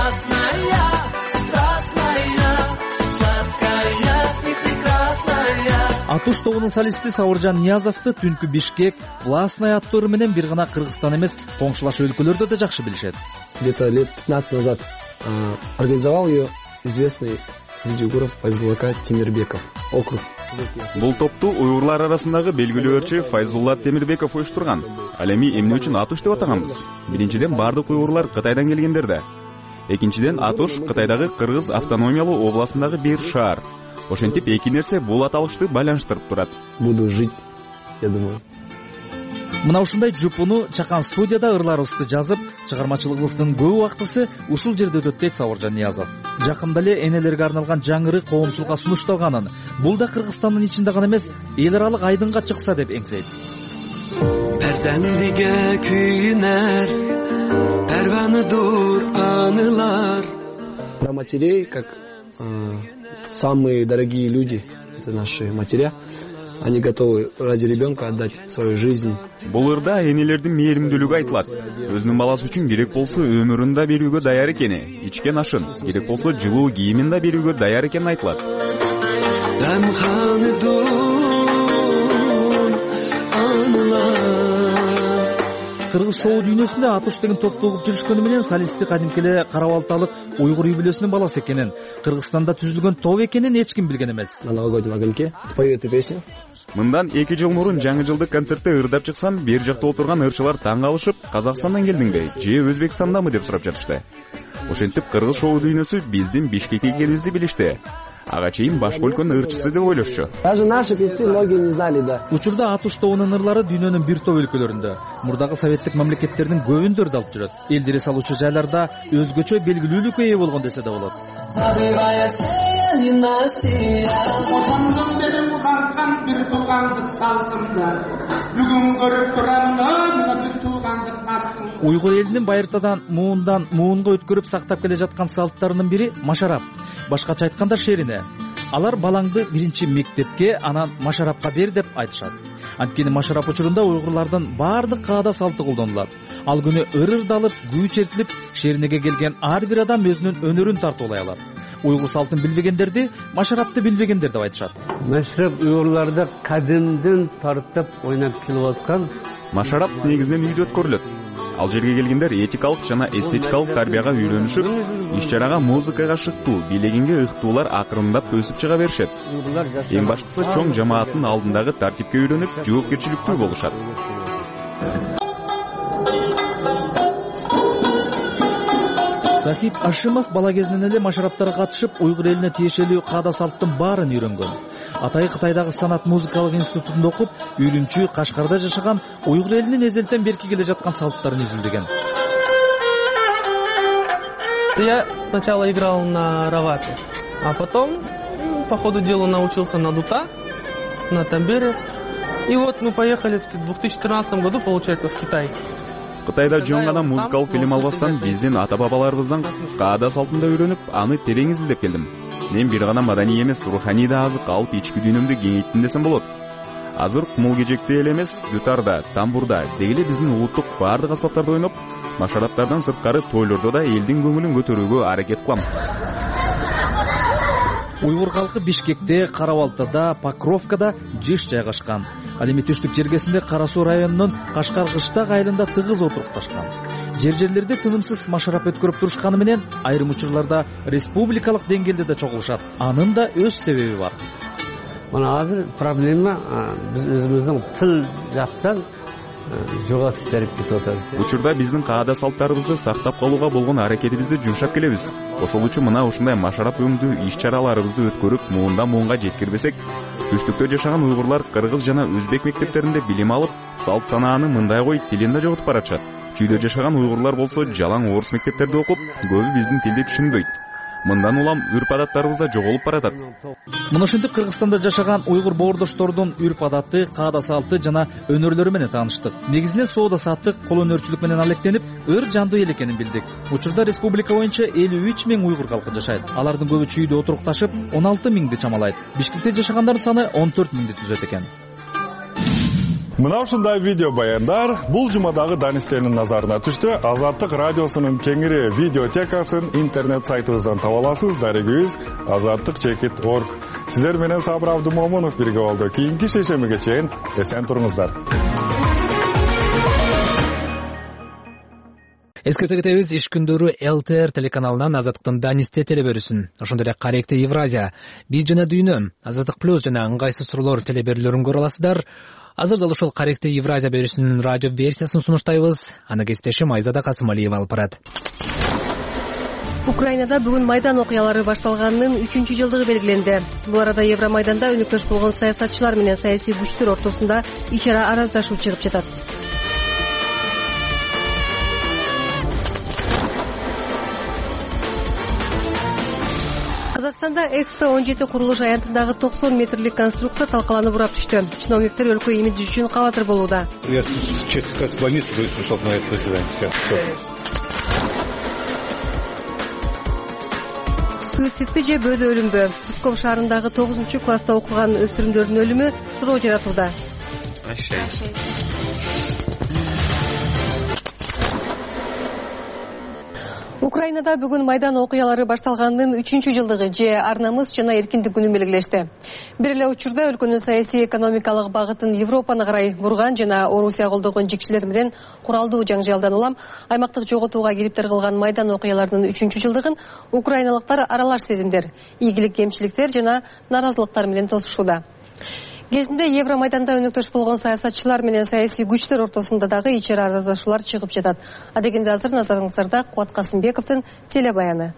Атуш тобунун солисти Сауыржан Ниязовду түнкү Бишкек, Властная аттуу менен бир гана Кыргызстан эмес, коңшулаш өлкөлөрдө да жакшы билишет. Где-то лет пятнадцать назад организовал ее известный среди уйгуров Файзулла Темирбеков, округ. Бул топту уйгурлар арасындагы белгилүү ырчы Файзулла Темирбеков уюштурган. Ал эми эмне үчүн Атуш деп атаганбыз? Биринчиден бардык уйгурлар Кытайдан келгендер да. Экинчиден Атуш Кытайдагы Кыргыз автономиялуу областындагы бир шаар. Ошентип эки нерсе бул аталышты байланыштырып турат. Буду жить, я думаю. Мына ушундай жупуну чакан студияда ырларыбызды жазып, чыгармачылыгыбыздын көп убактысы ушул жерде өтөт дейт Сауыржан Ниязов. Жакында эле энелерге арналган жаңыры коомчулукка сунушталганын, бул да Кыргызстандын ичинде гана эмес, эл аралык айдынга чыкса деп эңсейт. Перзендиге күйүнөр, перванадур анылар. Про матерей, как самые дорогие люди, это наши матеря, они готовы ради ребенка отдать свою жизнь. Бул ырда энелердин мээримдүүлүгү айтылат. Өзүнүн баласы үчүн керек болсо өмүрүн да берүүгө даяр экени, ичкен ашын, керек болсо жылуу кийимин да берүүгө даяр экени айтылат. Кыргыз шоу дүйнөсүндө Атуш деген топту угуп жүрүшкөнү менен солисти кадимки эле кара балталык уйгур үй бүлөсүнүн баласы экенин, Кыргызстанда түзүлгөн топ экенин эч ким билген эмес. На новогоднем огоньке спою эту песню. Мындан эки жыл мурун жаңы жылдык концертте ырдап чыксам, бер жакта отурган ырчылар таң калышып, Казакстандан келдиңби, же Өзбекстандамы деп сурап жатышты. Ошентип Кыргыз шоу дүйнөсү биздин Бишкекке экенибизди билишти. Ага чейин башка өлкөнүн ырчысы деп ойлошчу. Даже наши певцы многие не знали, да. Учурда Атуш тобунун ырлары дүйнөнүн бир топ өлкөлөрүндө, мурдагы советтик мамлекеттердин көбүндө ырдалып жүрөт. Элдери салуучу жайларда өзгөчө белгилүүлүккө ээ болгон десе да болот. Уйгур элинин байыртадан муундан муунга өткөрүп сактап келе жаткан салттарынын бири машарап. Башкача айтканда шерине. Алар балаңды биринчи мектепке, анан машарапка бер деп айтышат. Анткени машарап учурунда уйгурлардын баардык каада салты колдонулат. Ал күнү ырырдалып, күү чертилип, шеринеге келген ар бир адам өзүнүн өнөрүн тартуулай алат. Уйгур салтын билбегендерди машарапты билбегендер деп айтышат. Машарап уйгурларда кадимден тартып ойнап келип аткан. Машарап негизинен үйдө өткөрүлөт. Ал жерге келгендер этикалык жана эстетикалык тарбияга үйрөнүшүп, иш-чарага музыкага шыктуу, бийлегенге ыктуулар акырындап өсүп чыга беришет. Эң башкысы чоң жамааттын алдындагы тартипке үйрөнүп, жоопкерчиликтүү болушат. Сахип Ашимов бала кезинен эле машараптарга катышып, уйгур элине тиешелүү каада салттын баарын үйрөнгөн. Атайы Кытайдагы санат музыкалык институтунда окуп, Үрүмчү, Кашкарда жашаган уйгур элинин эзелтен берки келе жаткан салттарын изилдеген. Я сначала играл на равате, а потом по ходу дела научился на дута, на тамбере. И вот мы поехали в две тысячи тринадцатом году, получается, в Китай. Кытайда жөн гана музыкалык билим албастан биздин ата-бабаларыбыздан каада салтында үйрөнүп, аны терең изилдеп келдим. Мен бир гана маданий эмес, руханий да азык алып ички дүйнөмдү кеңейттим десем болот. Азыр кумул кежекте эле эмес, дутарда, тамбурда, дегеле биздин улуттук баардык аспаптарда ойноп, машараптардан сырткары тойлордо да элдин көңүлүн көтөрүүгө аракет кылам. Уйгур калкы Бишкекте, Кара-Балтада, Покровкада жыш жайгашкан. Ал эми түштүк жергесинде Кара Суу районунун Кашкар Кыштак айылында тыгыз отурукташкан. жер жерлерде тынымсыз машарап өткөрүп турушканы менен айрым учурларда республикалык деңгээлде да чогулушат. Анын да өз себеби бар. Мына азыр проблема биз өзүбүздүн тил жактан жоголуп кетип атабыз. Учурда биздин каада салттарыбызды сактап калууга болгон аракетибизди жумшап келебиз. Ошол үчүн мына ушундай машарап өңдүү иш-чараларыбызды өткөрүп, муундан муунга жеткирбесек, түштүктө жашаган уйгурлар кыргыз жана өзбек мектептеринде билим алып, салт санааны мындай кой тилин да жоготуп баратышат. Чүйдө жашаган уйгурлар болсо жалаң орус мектептерде окуп, көбү биздин тилди түшүнбөйт. Мындан улам үрп-адаттарыбыз да жоголуп баратат. Мына ушинтип Кыргызстанда жашаган уйгур боордоштордун үрп-адаты, каада салты жана өнөрлөрү менен тааныштык. Негизинен соода саттык, кол өнөрчүлүк менен алектенип, ыр жандуу эл экенин билдик. Учурда республика боюнча элүү үч миң уйгур калкы жашайт. Алардын көбү чүйдө отурукташып, он алты миңди чамалайт. Бишкекте жашагандардын саны он төрт миңди түзөт экен. Мына ушундай видео баяндар бул жумадагы данисттердин назарына түштү. Азаттык радиосунун кеңири видеотекасын интернет сайтыбыздан таба аласыз. Дарегибиз азаттык чекит точка орг. Сиздер менен Сабыр Абдумомунов бирге болду. Кийинки шешемиге чейин эсен туруңуздар. Эскерте кетебиз, иш күндөрү эл тэ эр телеканалынан Азаттыктын Данисте телеберүүсүн, ошондой эле Каректе Евразия, Биз жана дүйнө, Азаттык плюс жана ыңгайсыз суроолор телеберүүлөрүн көрө аласыздар. Азыр дал ошол Каректе Евразия берүүсүнүн радио версиясын сунуштайбыз. Аны кесиптешим Айзада Касымалиева алып барат. Украинада бүгүн майдан окуялары башталганынын үчүнчү жылдыгы белгиленди. Бул арада Евромайданда өнөктөш болгон саясатчылар менен саясий күчтөр ортосунда ич-ара араздашуу чыгып жатат. Казакстанда Экспо он жети курулуш аянтындагы токсон метрлик конструкция талкаланып урап түштү. Чиновниктер өлкө имиджи үчүн кабатыр болууда. Я честно с больницы пришел на это заседание. Суицидпи же бөөдө өлүмбү? Псков шаарындагы тогузунчу класста окуган өспүрүмдөрдүн өлүмү суроо жаратууда. Украинада бүгүн майдан окуялары башталганынын үчүнчү жылдыгы же ар намыс жана эркиндик күнү белгилешти. Бир эле учурда өлкөнүн саясий экономикалык багытын Европаны карай бурган жана Орусия колдогон жикчилер менен куралдуу жаңжыялдан улам аймактык жоготууга килиптер кылган майдан окуяларынын үчүнчү жылдыгын украиналыктар аралаш сезимдер, ийгилик кемчиликтер жана наразылыктар менен тосушууда. Кезинде Евромайданда өнөктөш болгон саясатчылар менен саясий күчтөр ортосунда дагы ич-ара араздашуулар чыгып жатат. А дегенде азыр назарыңыздарда Кубат Касымбековдун телебаяны.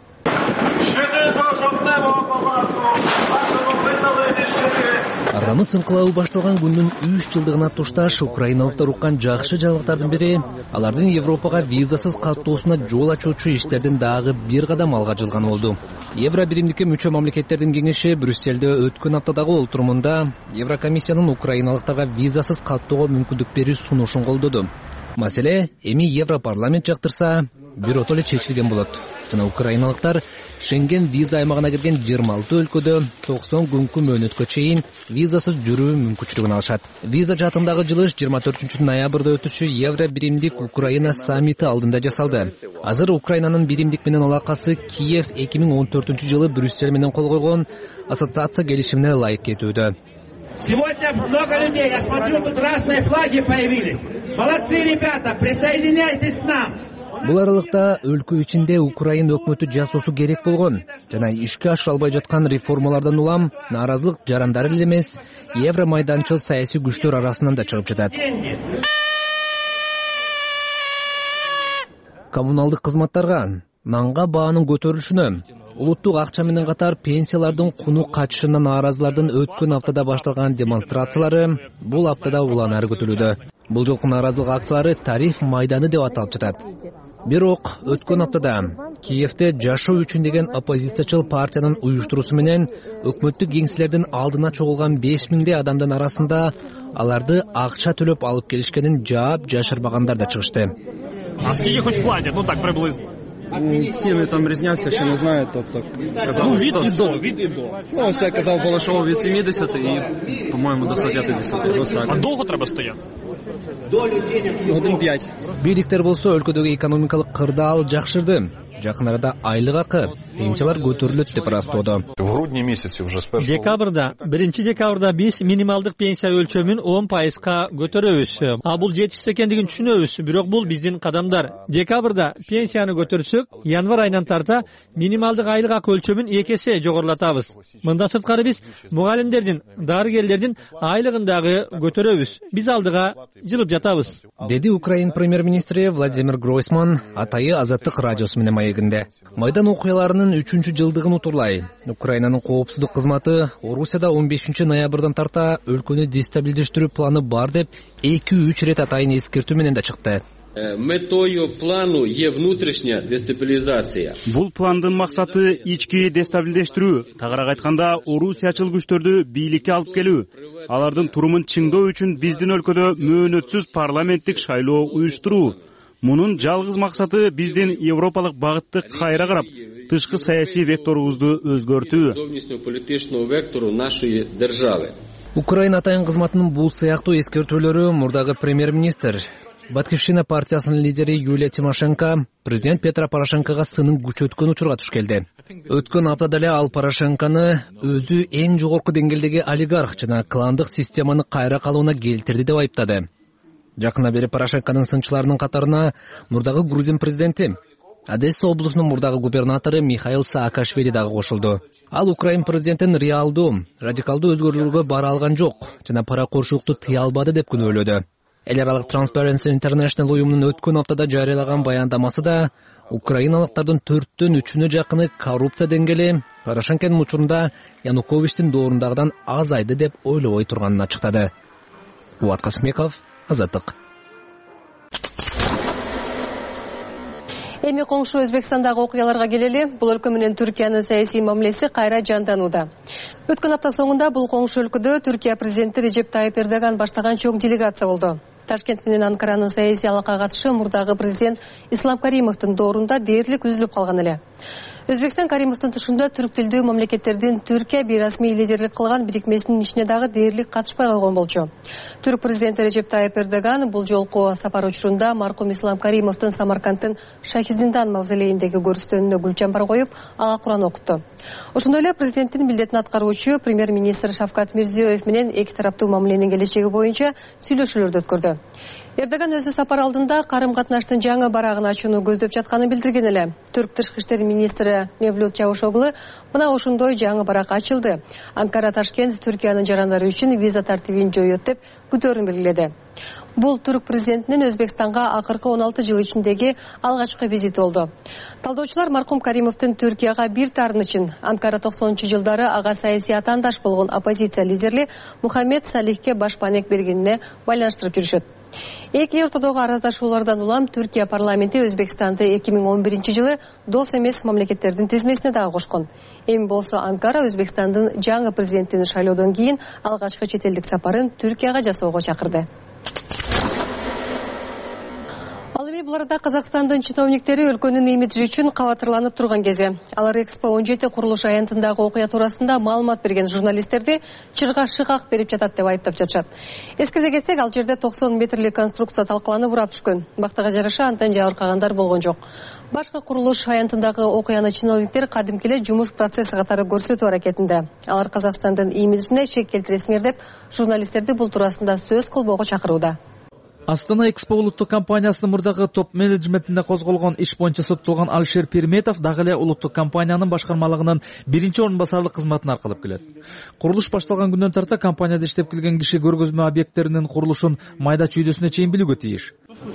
Ар намыс инкылабы башталган күндүн үч жылдыгына тушташ украиналыктар уккан жакшы жаңылыктардын бири алардын Европага визасыз каттоосуна жол ачуучу иштердин дагы бир кадам алга жылганы болду. Евро биримдикке мүчө мамлекеттердин кеңеши Брюсселде өткөн аптадагы олтурумунда Еврокомиссиянын украиналыктарга визасыз каттоого мүмкүндүк берүү сунушун колдоду. Маселе эми Европарламент жактырса бирото эле чечилген болот. Жана украиналыктар Шенген виза аймагына кирген жыйырма алты өлкөдө токсон күнгө мөөнөткө чейин визасыз жүрүү мүмкүнчүлүгүн алышат. Виза жаатындагы жылыш жыйырма төртүнчү ноябрда өтүшү Евро биримдик Украина саммити алдында жасалды. Азыр Украинанын биримдик менен алакасы Киев эки миң он төртүнчү жылы Брюссель менен кол койгон ассоциация келишимине ылайык кетүүдө. Сегодня много людей, я смотрю, тут разные флаги появились. Молодцы, ребята, присоединяйтесь к нам. Бул аралыкта өлкө ичинде Украин өкмөтү жасоосу керек болгон жана ишке аша албай жаткан реформалардан улам нааразылык жарандары эле эмес, Евромайданчыл саясий күчтөр арасынан да чыгып жатат. Коммуналдык кызматтарга нанга баанын көтөрүлүшүнө, улуттук акча менен катар пенсиялардын куну качышына нааразылардын өткөн аптада башталган демонстрациялары бул аптада уланары көтөрүлүүдө. Бул жолку нааразылык акциялары тарих майданы деп аталып жатат. Бирок өткөн аптада Киевде жашоо үчүн деген оппозициячыл партиянын уюштуруусу менен өкмөттүк кеңселердин алдына чогулган беш миңдей адамдын арасында аларды акча төлөп алып келишкенин жаап жашырбагандар да чыгышты. А сколько хоть платят? Ну так приблизно. Цены там разнятся, ще не знаю, тобто казав, ну, від і сто, до, від і до. Ну, все казав Балашов від сімдесят і, по-моєму, до сто п'ятдесят. А довго треба стояти? Годин пять. Бийликтер болсо өлкөдөгү экономикалык кырдаал жакшырды. Жакын арада айлык акы, кыйынчалар көтөрүлөт деп ырастоодо. В грудне месяце уже с декабрда биринчи декабрда биз минималдык пенсия өлчөмүн он пайызга көтөрөбүз. А бул жетишсиз экендигин түшүнөбүз, бирок бул биздин кадамдар. Декабрда пенсияны көтөрсөк, январь айынан тарта минималдык айлык акы өлчөмүн эки эсе жогорулатабыз. Мында сырткары биз мугалимдердин, дарыгерлердин айлыгын дагы көтөрөбүз. Биз алдыга жылып жатабыз, деди Украин премьер-министри Владимир Гройсман Атайы Азаттык радиосу менен маегинде. Майдан окуяларынын үчүнчү жылдыгын утурлай. Украинанын коопсуздук кызматы Орусияда он бешинчи ноябрдан тарта өлкөнү дестабилдештирүү планы бар деп эки үч рет атайын эскертүү менен да чыкты. Метою плану е внутришняя дестабилизация. Бул пландын максаты ички дестабилдештирүү, тагыраак айтканда орусиячыл күчтөрдү бийликке алып келүү. Алардын турумун чыңдоо үчүн биздин өлкөдө мөөнөтсүз парламенттик шайлоо уюштуруу. Мунун жалгыз максаты биздин европалык багытты кайра карап, тышкы саясий векторубузду өзгөртүү. Украина атайын кызматынын бул сыяктуу эскертүүлөрү мурдагы премьер-министр Батькивщина партиясынын лидери Юлия Тимошенко президент Петро Порошенкого сынын күчөткөн учурга туш келди. Өткөн аптада эле ал Порошенкону өзү эң жогорку деңгээлдеги олигарх жана кландык системаны кайра калууна келтирди деп айыптады. Жакында бери Порошенконун сынчыларынын катарына мурдагы Грузин президенти, Одесса облусунун мурдагы губернатору Михаил Саакашвили дагы кошулду. Ал Украин президентин реалдуу, радикалдуу өзгөрүүлөргө бара алган жок жана паракорчулукту тыя албады деп күнөөлөдү. Эл аралык Transparency International уюмунун өткөн аптада жарыялаган баяндамасы да украиналыктардын төрттөн үчүнө жакыны коррупция деңгээли Порошенконун учурунда Януковичтин доорундагыдан азайды деп ойлобой турганын ачыктады. Уат Касымбеков, Азаттык. Эми коңшу Өзбекстандагы окуяларга келели. Бул өлкө менен Түркиянын саясий мамилеси кайра жанданууда. Өткөн апта соңунда бул коңшу өлкөдө Түркия президенти Режеп Тайып Эрдоган баштаган чоң делегация болду. Ташкент менен Анкаранын саясий алакага катышы мурдагы президент Ислам Каримовдун доорунда дээрлик үзүлүп калган эле. Өзбекстан Каримовдун тушунда түрк тилдүү мамлекеттердин Түркия бейрасмий лидерлик кылган бирикмесинин ишине дагы дээрлик катышпай койгон болчу. Түрк президенти Режеп Тайып Эрдоган бул жолку сапар учурунда маркум Ислам Каримовдун Самаркандтын Шахизиндан мавзолейиндеги көрүстөнүнө гүл чамбар коюп, ага Куран окутту. Ошондой эле президенттин милдетин аткаруучу премьер-министр Шавкат Мирзиёев менен эки тараптуу мамиленин келечеги боюнча сүйлөшүүлөрдү өткөрдү. Эрдоган өзү сапар алдында карым-катнаштын жаңы барагын ачууну көздөп жатканын билдирген эле. Түрк тышкы иштер министри Мевлют Чавушоглу мына ошондой жаңы барак ачылды. Анкара Ташкент Түркиянын жарандары үчүн виза тартибин жоёт деп күтөөрүн белгиледи. Бул түрк президентинин Өзбекстанга акыркы он алты жыл ичиндеги алгачкы визити болду. Талдоочулар маркум Каримовдун Түркияга бир таарынычын Анкара токсонунчу жылдары ага саясий атаандаш болгон оппозиция лидери Мухаммед Салихке башпаанек бергенине байланыштырып жүрүшөт. Эки ортодогу араздашуулардан улам Түркия парламенти Өзбекстанды эки миң он биринчи жылы дос эмес мамлекеттердин тизмесине дагы кошкон. Эми болсо Анкара Өзбекстандын жаңы президентин шайлоодон кийин алгачкы чет элдик сапарын Түркияга жасоого чакырды. Ал эми бул арада Казакстандын чиновниктери өлкөнүн имиджи үчүн кабатырланып турган кези. Алар Экспо он жети курулуш аянтындагы окуя туурасында маалымат берген журналисттерди чырга шыкак берип жатат деп айыптап жатышат. Эскерте кетсек, ал жерде токсон метрлик конструкция талкаланып урап түшкөн. Бактыга жараша антан жабыркагандар болгон жок. Башкы курулуш аянтындагы окуяны чиновниктер кадимки эле жумуш процесси катары көрсөтүү аракетинде. Алар Казакстандын имиджине шек келтиресиңер деп журналисттерди бул туурасында сөз кылбоого чакырууда. Астана Экспо улуттук компаниясынын мурдагы топ менеджментинде козголгон иш боюнча соттолгон Алишер Пирметов дагы эле улуттук компаниянын башкармалыгынын биринчи орун басарлык кызматын аркалап келет. Курулуш башталган күндөн тарта компанияда иштеп келген киши көргөзмө объекттеринин курулушун майда чүйдөсүнө чейин билүүгө тийиш.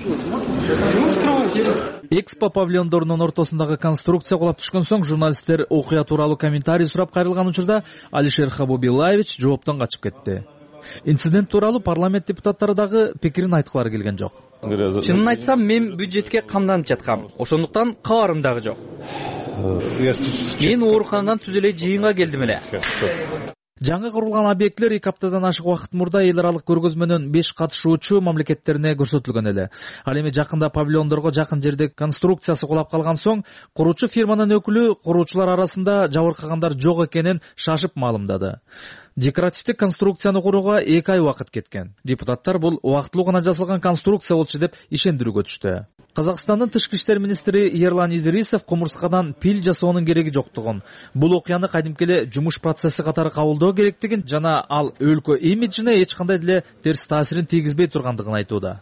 Экспо павильондорунун ортосундагы конструкция кулап түшкөн соң журналисттер окуя тууралуу комментарий сурап кайрылган учурда Алишер Хабубилаевич жооптон качып кетти. Инцидент тууралуу парламент депутаттары дагы пикирин айткылары келген жок. Чынын айтсам, мен бюджетке камданып жаткам. Ошондуктан кабарым дагы жок. Мен ооруканадан түз эле жыйынга келдим эле. Жаңы курулган объекттер эки аптадан ашык убакыт мурда эл аралык көргөзмөнүн беш катышуучу мамлекеттерине көрсөтүлгөн эле. Ал эми жакында павильондорго жакын жерде конструкциясы кулап калган соң куруучу фирманын өкүлү куруучулар арасында жабыркагандар жок экенин шашып маалымдады. Декоративдик конструкцияны курууга эки ай убакыт кеткен. Депутаттар бул убактылуу гана жасалган конструкция болчу деп ишендирүүгө түштү. Казакстандын тышкы иштер министри Ерлан Идрисов кумурскадан пил жасоонун кереги жоктугун, бул окуяны кадимки эле жумуш процесси катары кабылдоо керектигин жана ал өлкө имиджине эч кандай деле терс таасирин тийгизбей тургандыгын айтууда.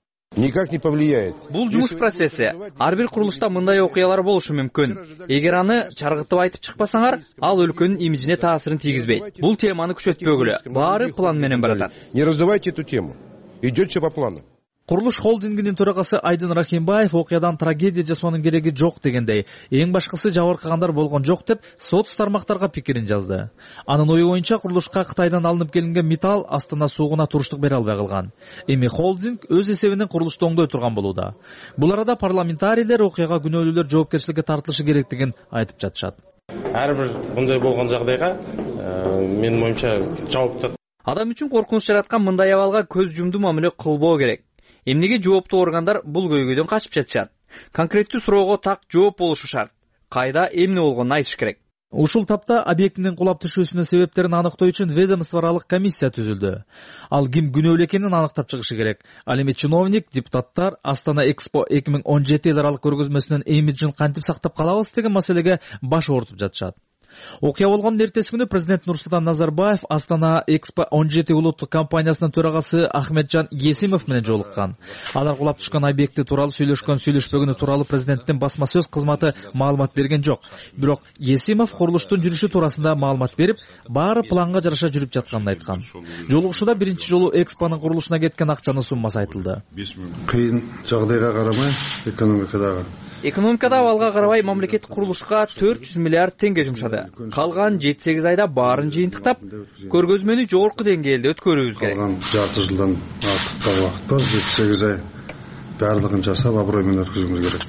Никак не повлияет. Бул жумуш процесси. Ар бир курулушта мындай окуялар болушу мүмкүн. Эгер аны чаргытып айтып чыкпасаңар, ал өлкөнүн имиджине таасирин тийгизбейт. Бул теманы күчөтпөгүлө. Баары план менен баратат. Не раздавайте эту тему. Идет все по плану. Курулуш холдингинин төрагасы Айдын Рахимбаев окуядан трагедия жасоонун кереги жок дегендей, эң башкысы жабыркагандар болгон жок деп соц тармактарга пикирин жазды. Анын ою боюнча курулушка Кытайдан алынып келинген металл Астана суугуна туруштук бере албай калган. Эми холдинг өз эсебинен курулушту оңдой турган болууда. Бул арада парламентарийлер окуяга күнөөлүүлөр жоопкерчиликке тартылышы керектигин айтып жатышат. Ар бир мындай болгон жагдайга менин оюмча жоопту. Адам үчүн коркунуч жараткан мындай абалга көз жумду мамиле кылбоо керек. Эмнеге жооптуу органдар бул көйгөйдөн качып жатышат? Конкреттүү суроого так жооп болушу шарт. Кайда эмне болгонун айтыш керек. Ушул тапта объектинин кулап түшүүсүнүн себептерин аныктоо үчүн ведомстволук комиссия түзүлдү. Ал ким күнөөлүү экенин аныктап чыгышы керек. Ал эми чиновник, депутаттар Астана Экспо эки миң он жети эл аралык көргөзмөсүнүн имиджин кантип сактап калабыз деген маселеге баш оорутуп жатышат. Окуя болгондун эртеси күнү президент Нурсултан Назарбаев Астана Экспо он жети улуттук компаниясынын төрагасы Ахметжан Есимов менен жолуккан. Алар кулап түшкөн объекти тууралуу сүйлөшкөн сүйлөшпөгөнү тууралуу президенттин басма сөз кызматы маалымат берген жок. Бирок Есимов курулуштун жүрүшү туурасында маалымат берип, баары планга жараша жүрүп жатканын айткан. Жолугушууда биринчи жолу Экспонун курулушуна кеткен акчанын суммасы айтылды. Кыйын жагдайга карамай экономикадагы Экономикада абалга карабай мамлекет курулушка төрт жүз миллиард теңге жумшады. Калган жети сегиз айда баарын жыйынтыктап, көргөзмөнү жогорку деңгээлде өткөрүүбүз керек. Калган жарты жылдан артык убакыт бар, жети сегиз ай баардыгын жасап аброй менен өткөзүүбүз керек.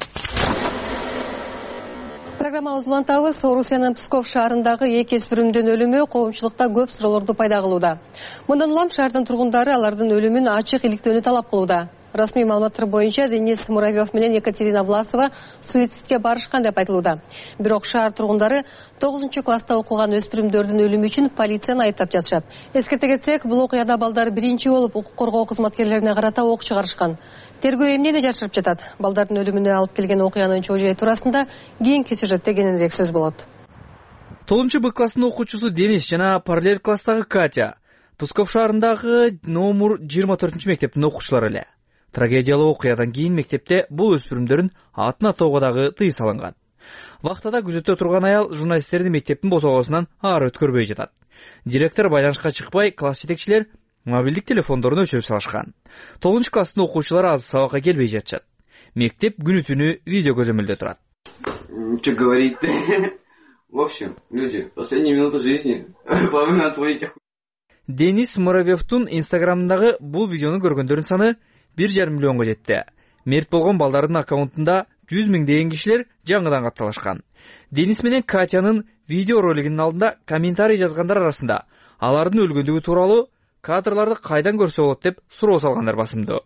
Программабыз улантабыз. Орусиянын Псков шаарындагы эки эспиримдин өлүмү коомчулукта көп суроолорду пайда кылууда. Мындан улам шаардын тургундары алардын өлүмүн ачык иликтөөнү талап кылууда. Расмий маалыматтар боюнча Денис Муравьев менен Екатерина Власова суицидке барышкан деп айтылууда. Бирок шаар тургундары тогузунчу класста окуган өспүрүмдөрдүн өлүмү үчүн полицияны айыптап жатышат. Эскерте кетсек, бул окуяда балдар биринчи болуп укук коргоо кызматкерлерине карата ок чыгарышкан. Тергөө эмнени жашырып жатат? Балдардын өлүмүнө алып келген окуянын чоо жайы туурасында кийинки сюжетте кененирээк сөз болот. тогузунчу Б классынын окуучусу Денис жана параллель класстагы Катя Псков шаарындагы номер жыйырма төртүнчү мектептин окуучулары эле. Трагедиялуу окуядан кийин мектепте бул өспүрүмдөрдүн атын атоого дагы тыюу салынган. Вактада күзөттө турган аял журналисттерди мектептин босогосунан ары өткөрбөй жатат. Директор байланышка чыкпай, класс жетекчилер мобилдик телефондорун өчүрүп салышкан. тогузунчу класстын окуучулары азыр сабакка келбей жатышат. Мектеп күнү түнү видео көзөмөлдө турат. Что говорить? В общем, люди, последние минуты жизни. Половина отводите. Денис Муравьевтун инстаграмындагы бул видеону көргөндөрдүн саны бир жарым миллионго жетти. Мерт болгон балдардын аккаунтунда жүз миңдеген кишилер жаңыдан катталышкан. Денис менен Катянын видео ролигинин алдында комментарий жазгандар арасында алардын өлгөндүгү тууралуу кадрларды кайдан көрсө болот деп суроо салгандар басымдуу.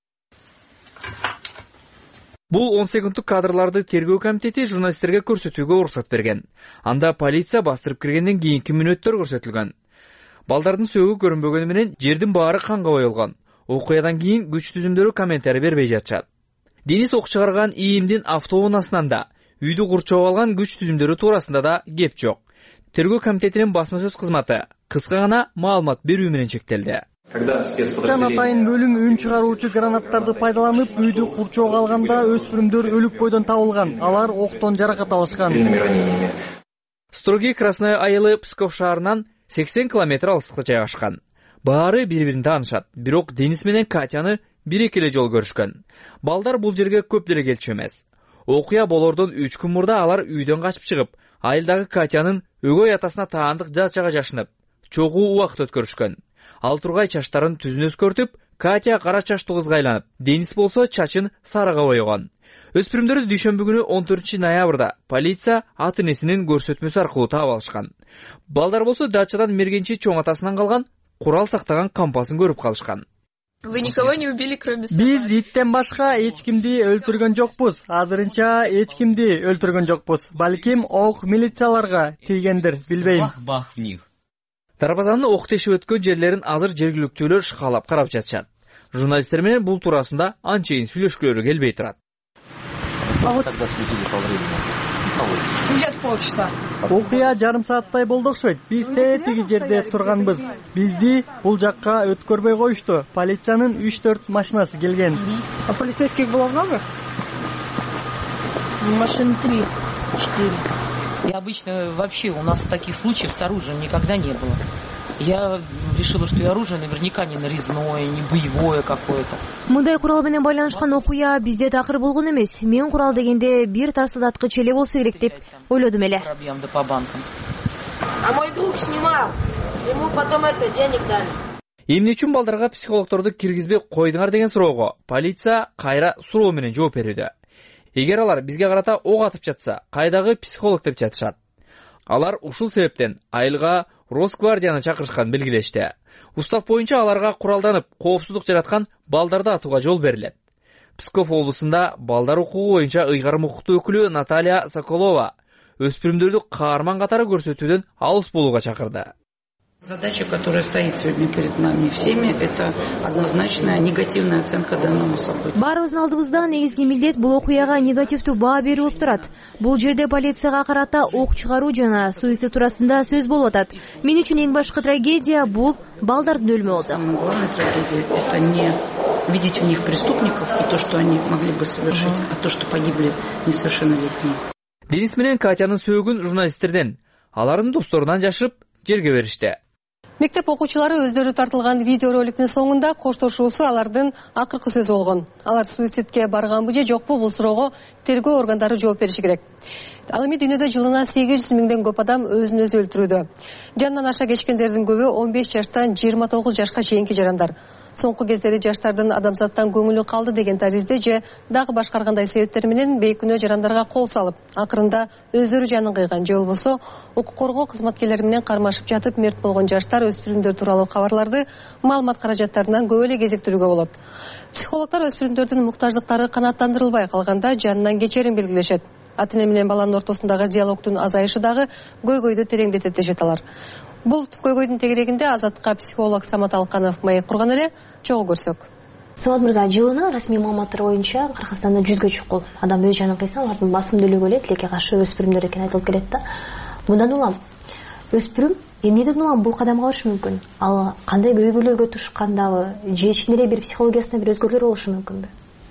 Бул он секундтук кадрларды тергөө комитети журналисттерге көрсөтүүгө уруксат берген. Анда полиция бастырып киргенден кийинки мүнөттөр көрсөтүлгөн. Балдардын сөөгү көрүнбөгөнү менен жердин баары канга боелгон. Окуядан кийин күч түзүмдөрү комментарий бербей жатышат. Денис ок чыгарган ИИМдин автоунаасынан да, үйдү курчоп алган күч түзүмдөрү туурасында да кеп жок. Тергөө комитетинин басма сөз кызматы кыска гана маалымат берүү менен чектелди. Жан атайын бөлүм үн чыгаруучу гранаттарды пайдаланып үйдү курчоого алганда өспүрүмдөр өлүп бойдон табылган. Алар октон жаракат алышкан. Строгий Красной айылы Псков шаарынан сексен километр алыстыкта жайгашкан. Баары бири-бирин таанышат. Бирок Денис менен Катяны бир-эки эле жол көрүшкөн. Балдар бул жерге көп деле келчү эмес. Окуя болордон үч күн мурда алар үйдөн качып чыгып, айылдагы Катянын өгөй атасына таандык дачага жашынып, чогуу убакыт өткөрүшкөн. Ал тургай чачтарын түзүн өзгөртүп, Катя кара чачтуу кызга айланып, Денис болсо чачын сарыга боёгон. Өспүрүмдөрдү дүйшөмбү күнү он төртүнчү ноябрда полиция ата энесинин көрсөтмөсү аркылуу таап алышкан. Балдар болсо дачадан мергенчи чоң атасынан калган курал сактаган кампасын көрүп калышкан. Вы никого не убили, кроме собак. Биз иттен башка эч кимди өлтүргөн жокпуз. Азырынча эч кимди өлтүргөн жокпуз. Балким ок милицияларга тийгендир, билбейм. дарбазанын ок тешип өткөн жерлерин азыр жергиликтүүлөр шкалап карап жатышат. Журналисттер менен бул туурасында анчейин сүйлөшкүлөрү келбей турат. Окуя жарым сааттай болду окшойт. Биз тетиги жерде турганбыз. Бизди бул жакка өткөрбөй коюшту. Полициянын үч төрт машинасы келген. А полицейских было много? Машин три, четыре. И обычно вообще у нас таких случаев с оружием никогда не было. Я решила, что и оружие наверняка не нарезное, не боевое какое-то. Мындай курал менен байланышкан окуя бизде такыр болгон эмес. Мен курал дегенде бир тарсылдаткыч эле болсо керек деп ойлодум эле. По банкам. А мой друг снимал. Ему потом это денег дали. Эмне үчүн балдарга психологторду киргизбей койдуңар деген суроого полиция кайра суроо менен жооп берүүдө. Эгер алар бизге карата ок атып жатса, кайдагы психолог деп жатышат. Алар ушул себептен айылга Росгвардияны чакырышкан белгилешти. Устав боюнча аларга куралданып, коопсуздук жараткан балдарды атууга жол берилет. Псков облусунда балдар укугу боюнча ыйгарым укуктуу өкүлү Наталья Соколова өспүрүмдөрдү каарман катары көрсөтүүдөн алыс болууга чакырды. Задача, которая стоит сегодня перед нами всеми, это однозначная негативная оценка данному событию. Барыбыздын алдыбызда негизги милдет бул окуяга негативдүү баа берүү болуп турат. Бул жерде полицияга карата ок чыгаруу жана суицид туурасында сөз болуп атат. Мен үчүн эң башкы трагедия бул балдардын өлүмү болду. Самая главная трагедия — это не видеть в них преступников и то, что они могли бы совершить, а то, что погибли несовершеннолетние. Денис менен Катянын сөөгүн журналисттерден, алардын досторунан жашып, жерге беришти. Мектеп окуучулары өздөрү тартылган видеороликтин соңунда коштошуусу алардын акыркы сөзү болгон. Алар суицидке барганбы же жокпу, бул суроого тергөө органдары жооп бериши керек. Ал эми дүйнөдө жылына сегиз жүз миңден көп адам өзүн өзү өлтүрүүдө. Жанынан аша кечкендердин көбү он беш жаштан жыйырма тогуз жашка чейинки жарандар. Соңку кездери жаштардын адамзаттан көңүлү калды деген таризде же дагы башка кандай себептер менен бейкүнөө жарандарга кол салып, акырында өздөрү жанын кыйган же болбосо укук коргоо кызматкерлери менен кармашып жатып мерт болгон жаштар, өспүрүмдөр тууралуу кабарларды маалымат каражаттарынан көп эле кезиктирүүгө болот. Психологдор өспүрүмдөрдүн муктаждыктары канааттандырылбай калганда жанынан кечерин белгилешет. Ата-эне менен баланын ортосундагы диалогдун азайышы дагы көйгөйдү тереңдетет дешет алар. Бул көйгөйдүн тегерегинде Азатка психолог Самат Алканов маек курган эле, чогуу көрсөк. Самат мырза, жылына расмий маалыматтар боюнча Кыргызстанда жүзгө чукул адам өз жанын кыйса, алардын басымдуу бөлүгү эле тилекке каршы өспүрүмдөр экени айтылып келет да. Мындан улам өспүрүм эмнеден улам бул кадамга барышы мүмкүн? Ал кандай көйгөйлөргө тушкандабы, же ичинде эле бир психологиясында бир өзгөрүүлөр болушу мүмкүнбү?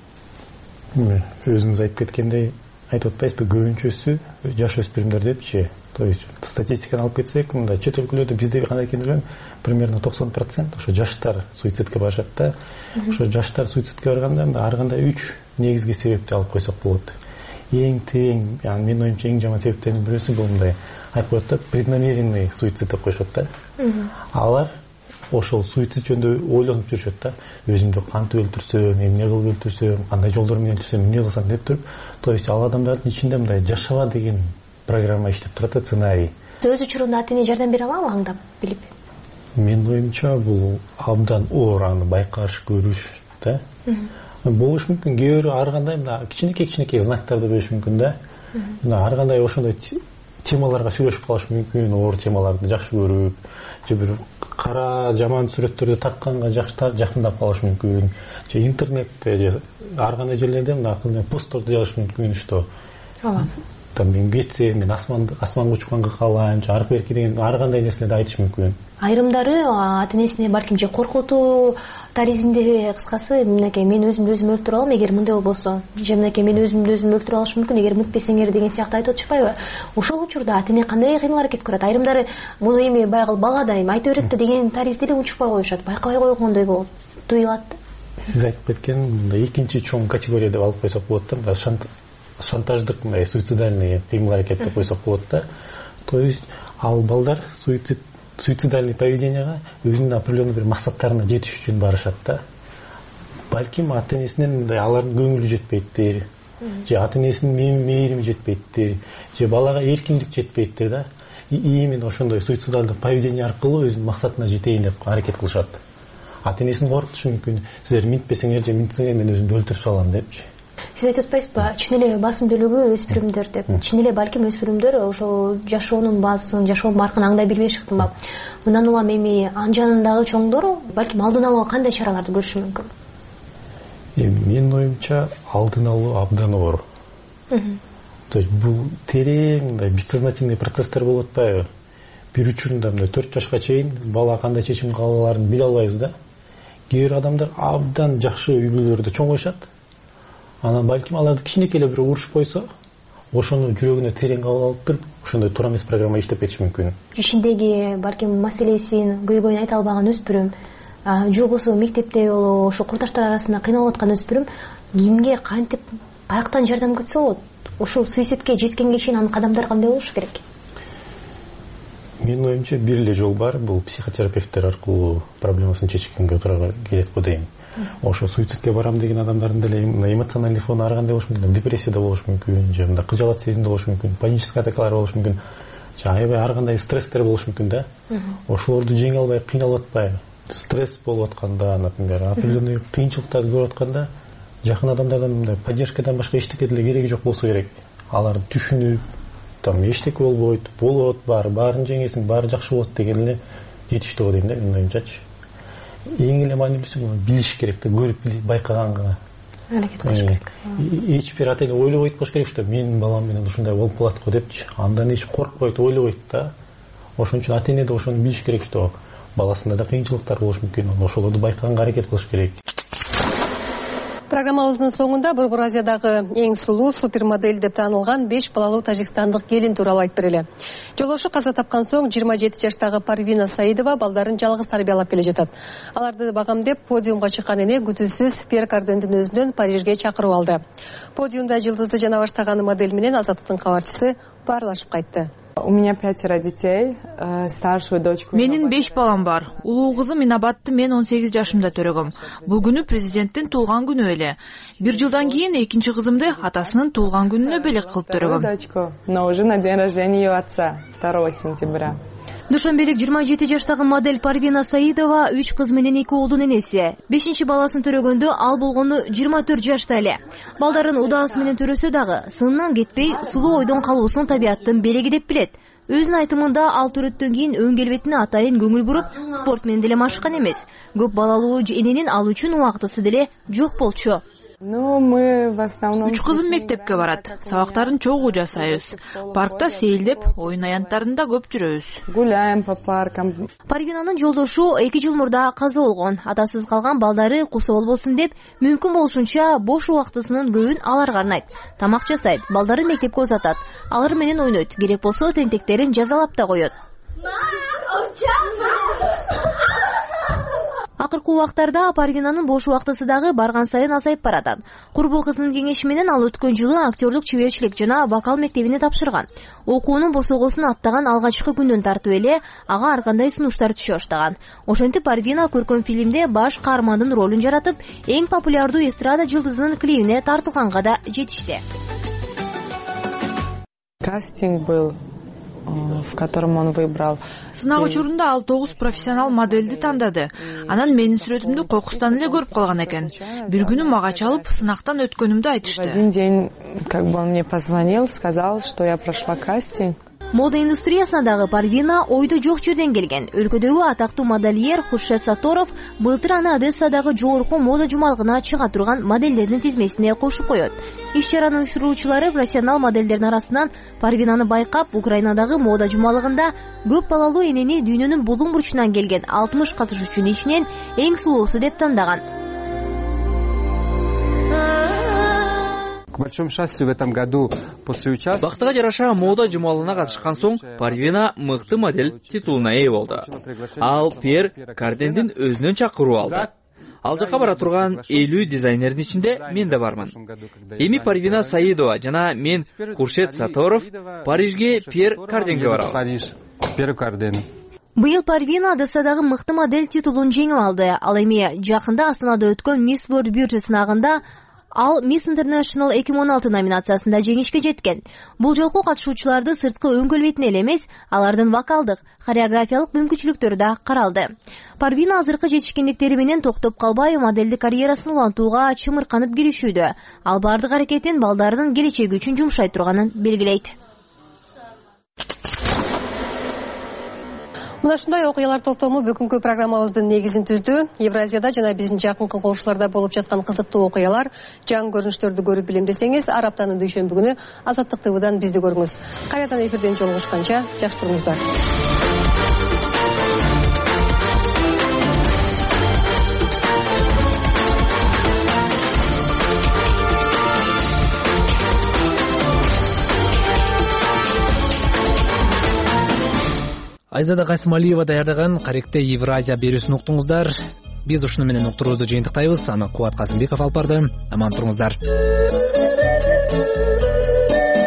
Өзүңүз айтып кеткендей, айтып атпайсызбы, көбүнчөсү жаш өспүрүмдөр депчи. То есть статистиканы алып кетсек, мында чет өлкөлөрдө бизде кандай экенин билбейм, примерно токсон процент ошо жаштар суицидке барышат да. Ошо жаштар суицидке барганда ар кандай үч негизги себепти алып койсок болот. Эң тең, яны менин оюмча эң жаман себептердин бирөөсү бул мындай айтып коет да, преднамеренный суицид деп коюшат да. Алар ошол суицид жөнүндө ойлонуп жүрүшөт да. Өзүмдү кантип өлтүрсөм, эмне кылып өлтүрсөм, кандай жолдор менен өлтүрсөм, эмне кылсам деп туруп, то есть ал адамдардын ичинде мындай жашаба деген программа иштеп турат да, сценарий. Өз учурунда ата-эне жардам бере алабы аңдап билип? Менин оюмча бул абдан оор, аны байкаш, көрүш да. Болуш мүмкүн, кээ бирөө ар кандай мына кичинекей-кичинекей знактарды бериш мүмкүн да. Мына ар кандай ошондой темаларга сүйлөшүп калыш мүмкүн, оор темаларды жакшы көрүп, же бир кара жаман сүрөттөрдү такканга жакындап калыш мүмкүн, же интернетте же ар кандай жерлерде мына постторду жазыш мүмкүн, что ооба там мен кетсем, мен асманды асманга учканга каалайм, же аркы берки деген ар кандай нерселерди айтыш мүмкүн. Айрымдары ата-энесине балким же коркутуу таризинде, кыскасы мынакей мен өзүмдү өзүм өлтүрө алам эгер мындай болбосо, же мынакей мен өзүмдү өзүм өлтүрө алышым мүмкүн эгер мынтпесеңер деген сыяктуу айтып атышпайбы? Ошол учурда ата-эне кандай кыймыл аракет көрөт? Айрымдары муну эми байгыл балада эми айта берет да деген таризде эле унчукпай коюшат, байкабай койгондой болуп туюлат да. Сиз айтып кеткен мындай экинчи чоң категория деп алып койсок болот да, мындай шантаждык, мындай суицидальный кыймыл аракет деп койсок болот да. То есть ал балдар суицид суицидальный поведенияга өзүнүн определенный бир максаттарына жетиш үчүн барышат да. Балким ата-энесинен мындай алардын көңүлү жетпейттир, же ата-энесинин мээрими жетпейттир, же балага эркиндик жетпейттир да. И именно ошондой суицидальдык поведение аркылуу өзүнүн максатына жетейин деп аракет кылышат. Ата-энесин коркутушу мүмкүн, силер минтпесеңер же минтсеңер мен өзүмдү өлтүрүп салам депчи. Сиз айтып атпайсызбы, чын эле басымдуулугу өспүрүмдөр деп. Чын эле балким өспүрүмдөр ошол жашоонун баасын, жашоонун баркын аңдай билбей шыктымбы? Мындан улам эми анжанындагы чоңдор балким алдын алууга кандай чараларды көрүшү мүмкүн? Менин оюмча алдын алуу абдан оор. То есть бул терең мындай бессознательный процесстер болуп атпайбы? Бир учурунда мындай төрт жашка чейин бала кандай чечим кабыл алаарын биле албайбыз да. Кээ бир адамдар абдан жакшы үй бүлөлөрдө чоңоюшат. Анан балким аларды кичинекей эле бир урушуп койсо, ошону жүрөгүнө терең кабыл алып туруп, ошондой туура эмес программа иштеп кетиши мүмкүн. Ишиндеги балким маселесин, көйгөйүн айта албаган өспүрүм, же болбосо мектепте болобу, ошо курдаштар арасында кыйналып аткан өспүрүм кимге кантип каяктан жардам күтсө болот? Ошол суицидке жеткенге чейин анын кадамдары кандай болушу керек? Менин оюмча бир эле жол бар, бул психотерапевттер аркылуу проблемасын чечкенге туура келет го дейм. Ошо суицидке барам деген адамдардын деле эмоциональный фону ар кандай болушу мүмкүн, депрессияда болушу мүмкүн, же мындай кыжаалат сезимде болушу мүмкүн, панический атакалар болушу мүмкүн, же аябай ар кандай стресстер болушу мүмкүн да. Ошолорду жеңе албай кыйналып атпайбы? Стресс болуп атканда, например, определенный кыйынчылыктарды көрүп атканда, жакын адамдардан мындай поддержкадан башка эчтеке деле кереги жок болсо керек. Аларды түшүнүп, там эчтеке болбойт, болот, баары баарын жеңесиң, баары жакшы болот деген эле жетиштүү го дейм да, менин оюмчачы. Эң эле маанилүүсү муну билиш керек да, көрүп байкаганга аракет кылыш керек. Эч бир ата эне ойлобойт болуш керек, что менин балам менен ушундай болуп калат го депчи. Андан эч коркпойт, ойлобойт да. Ошон үчүн ата эне да ошону билиш керек, что баласында да кыйынчылыктар болуш мүмкүн, ошолорду байкаганга аракет кылыш керек. Программабыздын соңунда Борбор Азиядагы эң сулуу супермодель деп таанылган беш балалуу тажикстандык келин тууралуу айтып берели. Жолошу каза тапкан соң жыйырма жети жаштагы Парвина Саидова балдарын жалгыз тарбиялап келе жатат. Аларды багамдеп подиумга чыккан эне күтүүсүз Пьер Кардендин өзүнөн Парижге чакырып алды. Подиумда жылдызды жана баштаган модель менен Азаттыктын кабарчысы баарлашып кайтты. У меня пятеро детей, старшую дочку. Менин беш балам бар. Улуу кызым Инабатты мен он сегиз жашымда төрөгөм. Бул күнү президенттин туулган күнү эле. Бир жылдан кийин экинчи кызымды атасынын туулган күнүнө белек кылып төрөгөм. Но уже на день рождения ее отца, второго сентября. Душанбелик жыйырма жети жаштагы модель Парвина Саидова үч кыз менен эки уулдун энеси. бешинчи баласын төрөгөндө ал болгону жыйырма төрт жашта эле. Балдарын удаасы менен төрөсө дагы сынынан кетпей сулуу ойдон калуусун табияттын белеги деп билет. Өзүнүн айтымында ал төрөттөн кийин өң келбетине атайын көңүл буруп, спорт менен деле машыккан эмес. Көп балалуу эненин ал үчүн убактысы деле жок болчу. Үч кызым мектепке барат. Сабактарын чогуу жасайбыз. Паркта сейилдеп, оюн аянттарында көп жүрөбүз. Гуляем по паркам. Парвинанын жолдошу эки жыл мурда каза болгон. Атасыз калган балдары кусу болбосун деп, мүмкүн болушунча бош убактысынын көбүн аларга арнайт. Тамак жасайт, балдарын мектепке узатат. Алар менен ойнойт. Керек болсо тентектерин жазалап да коет. Акыркы убактарда Парвинанын бош убактысы дагы барган сайын азайып баратат. Курбу кызынын кеңеши менен ал өткөн жылы актерлук чеберчилик жана вокал мектебине тапшырган. Окуунун босогосун аттаган алгачкы күндөн тартып эле ага ар кандай сунуштар түшө баштаган. Ошентип Парвина көркөм фильмде баш каармандын ролун жаратып, эң популярдуу эстрада жылдызынын клибине тартылганга да жетишти. Кастинг был, в котором он выбрал. Сынак учурунда ал тогуз профессионал модельди тандады. Анан менин сүрөтүмдү кокустан эле көрүп калган экен. Бир күнү мага чалып, сынактан өткөнүмдү айтышты. Один день, как бы он мне позвонил, сказал, что я прошла кастинг. Мода индустриясына дагы Парвина ойду жок жерден келген. Өлкөдөгү атактуу модельер Хуршет Саторов былтыр аны Одессадагы жогорку мода жумалыгына чыга турган модельдердин тизмесине кошуп коет. Иш чаранын уюштуруучулары профессионал модельдердин арасынан Парвинаны байкап, Украинадагы мода жумалыгында көп балалуу энени дүйнөнүн булуң бурчунан келген алтымыш катышуучунун ичинен эң сулуусу деп тандаган. К большому счастью, в этом году после участия... Бактыга жараша мода жумалына катышкан соң Парвина мыкты модель титулуна ээ болду. Ал Пьер Кардендин өзүнөн чакыруу алды. Ал жака бара турган элүү дизайнердин ичинде мен да бармын. Эми Парвина Саидова жана мен Хуршет Саторов Парижге Пьер Карденге барабыз. Пьер Карден. Быйыл Парвина Одессадагы мыкты модель титулун жеңип алды. Ал эми жакында Астанада өткөн Miss World Beauty сынагында ал Miss International эки миң он алты номинациясында жеңишке жеткен. Бул жолку катышуучуларды сырткы өң келбетине эле эмес, алардын вокалдык, хореографиялык мүмкүнчүлүктөрү да каралды. Парвина азыркы жетишкендиктери менен токтоп калбай, модельдик карьерасын улантууга чымырканып киришүүдө. Ал бардык аракетин балдарынын келечеги үчүн жумшай турганын белгилейт. Мына ушундай окуялар топтому бүгүнкү программабыздын негизин түздү. Евразияда жана биздин жакынкы кошуларда болуп жаткан кызыктуу окуялар, жаңы көрүнүштөрдү көрүп билем десеңиз, ар аптанын дүйшөмбү күнү Азаттык ТВдан бизди көрүңүз. Кайрадан эфирден жолугушканча жакшы туруңуздар. Айзада Касымалиева даярдаган Каректе Евразия берүүсүн уктуңуздар. Биз ушуну менен уктуруубузду жыйынтыктайбыз. Аны Кубат Касымбеков алып барды. Аман туруңуздар.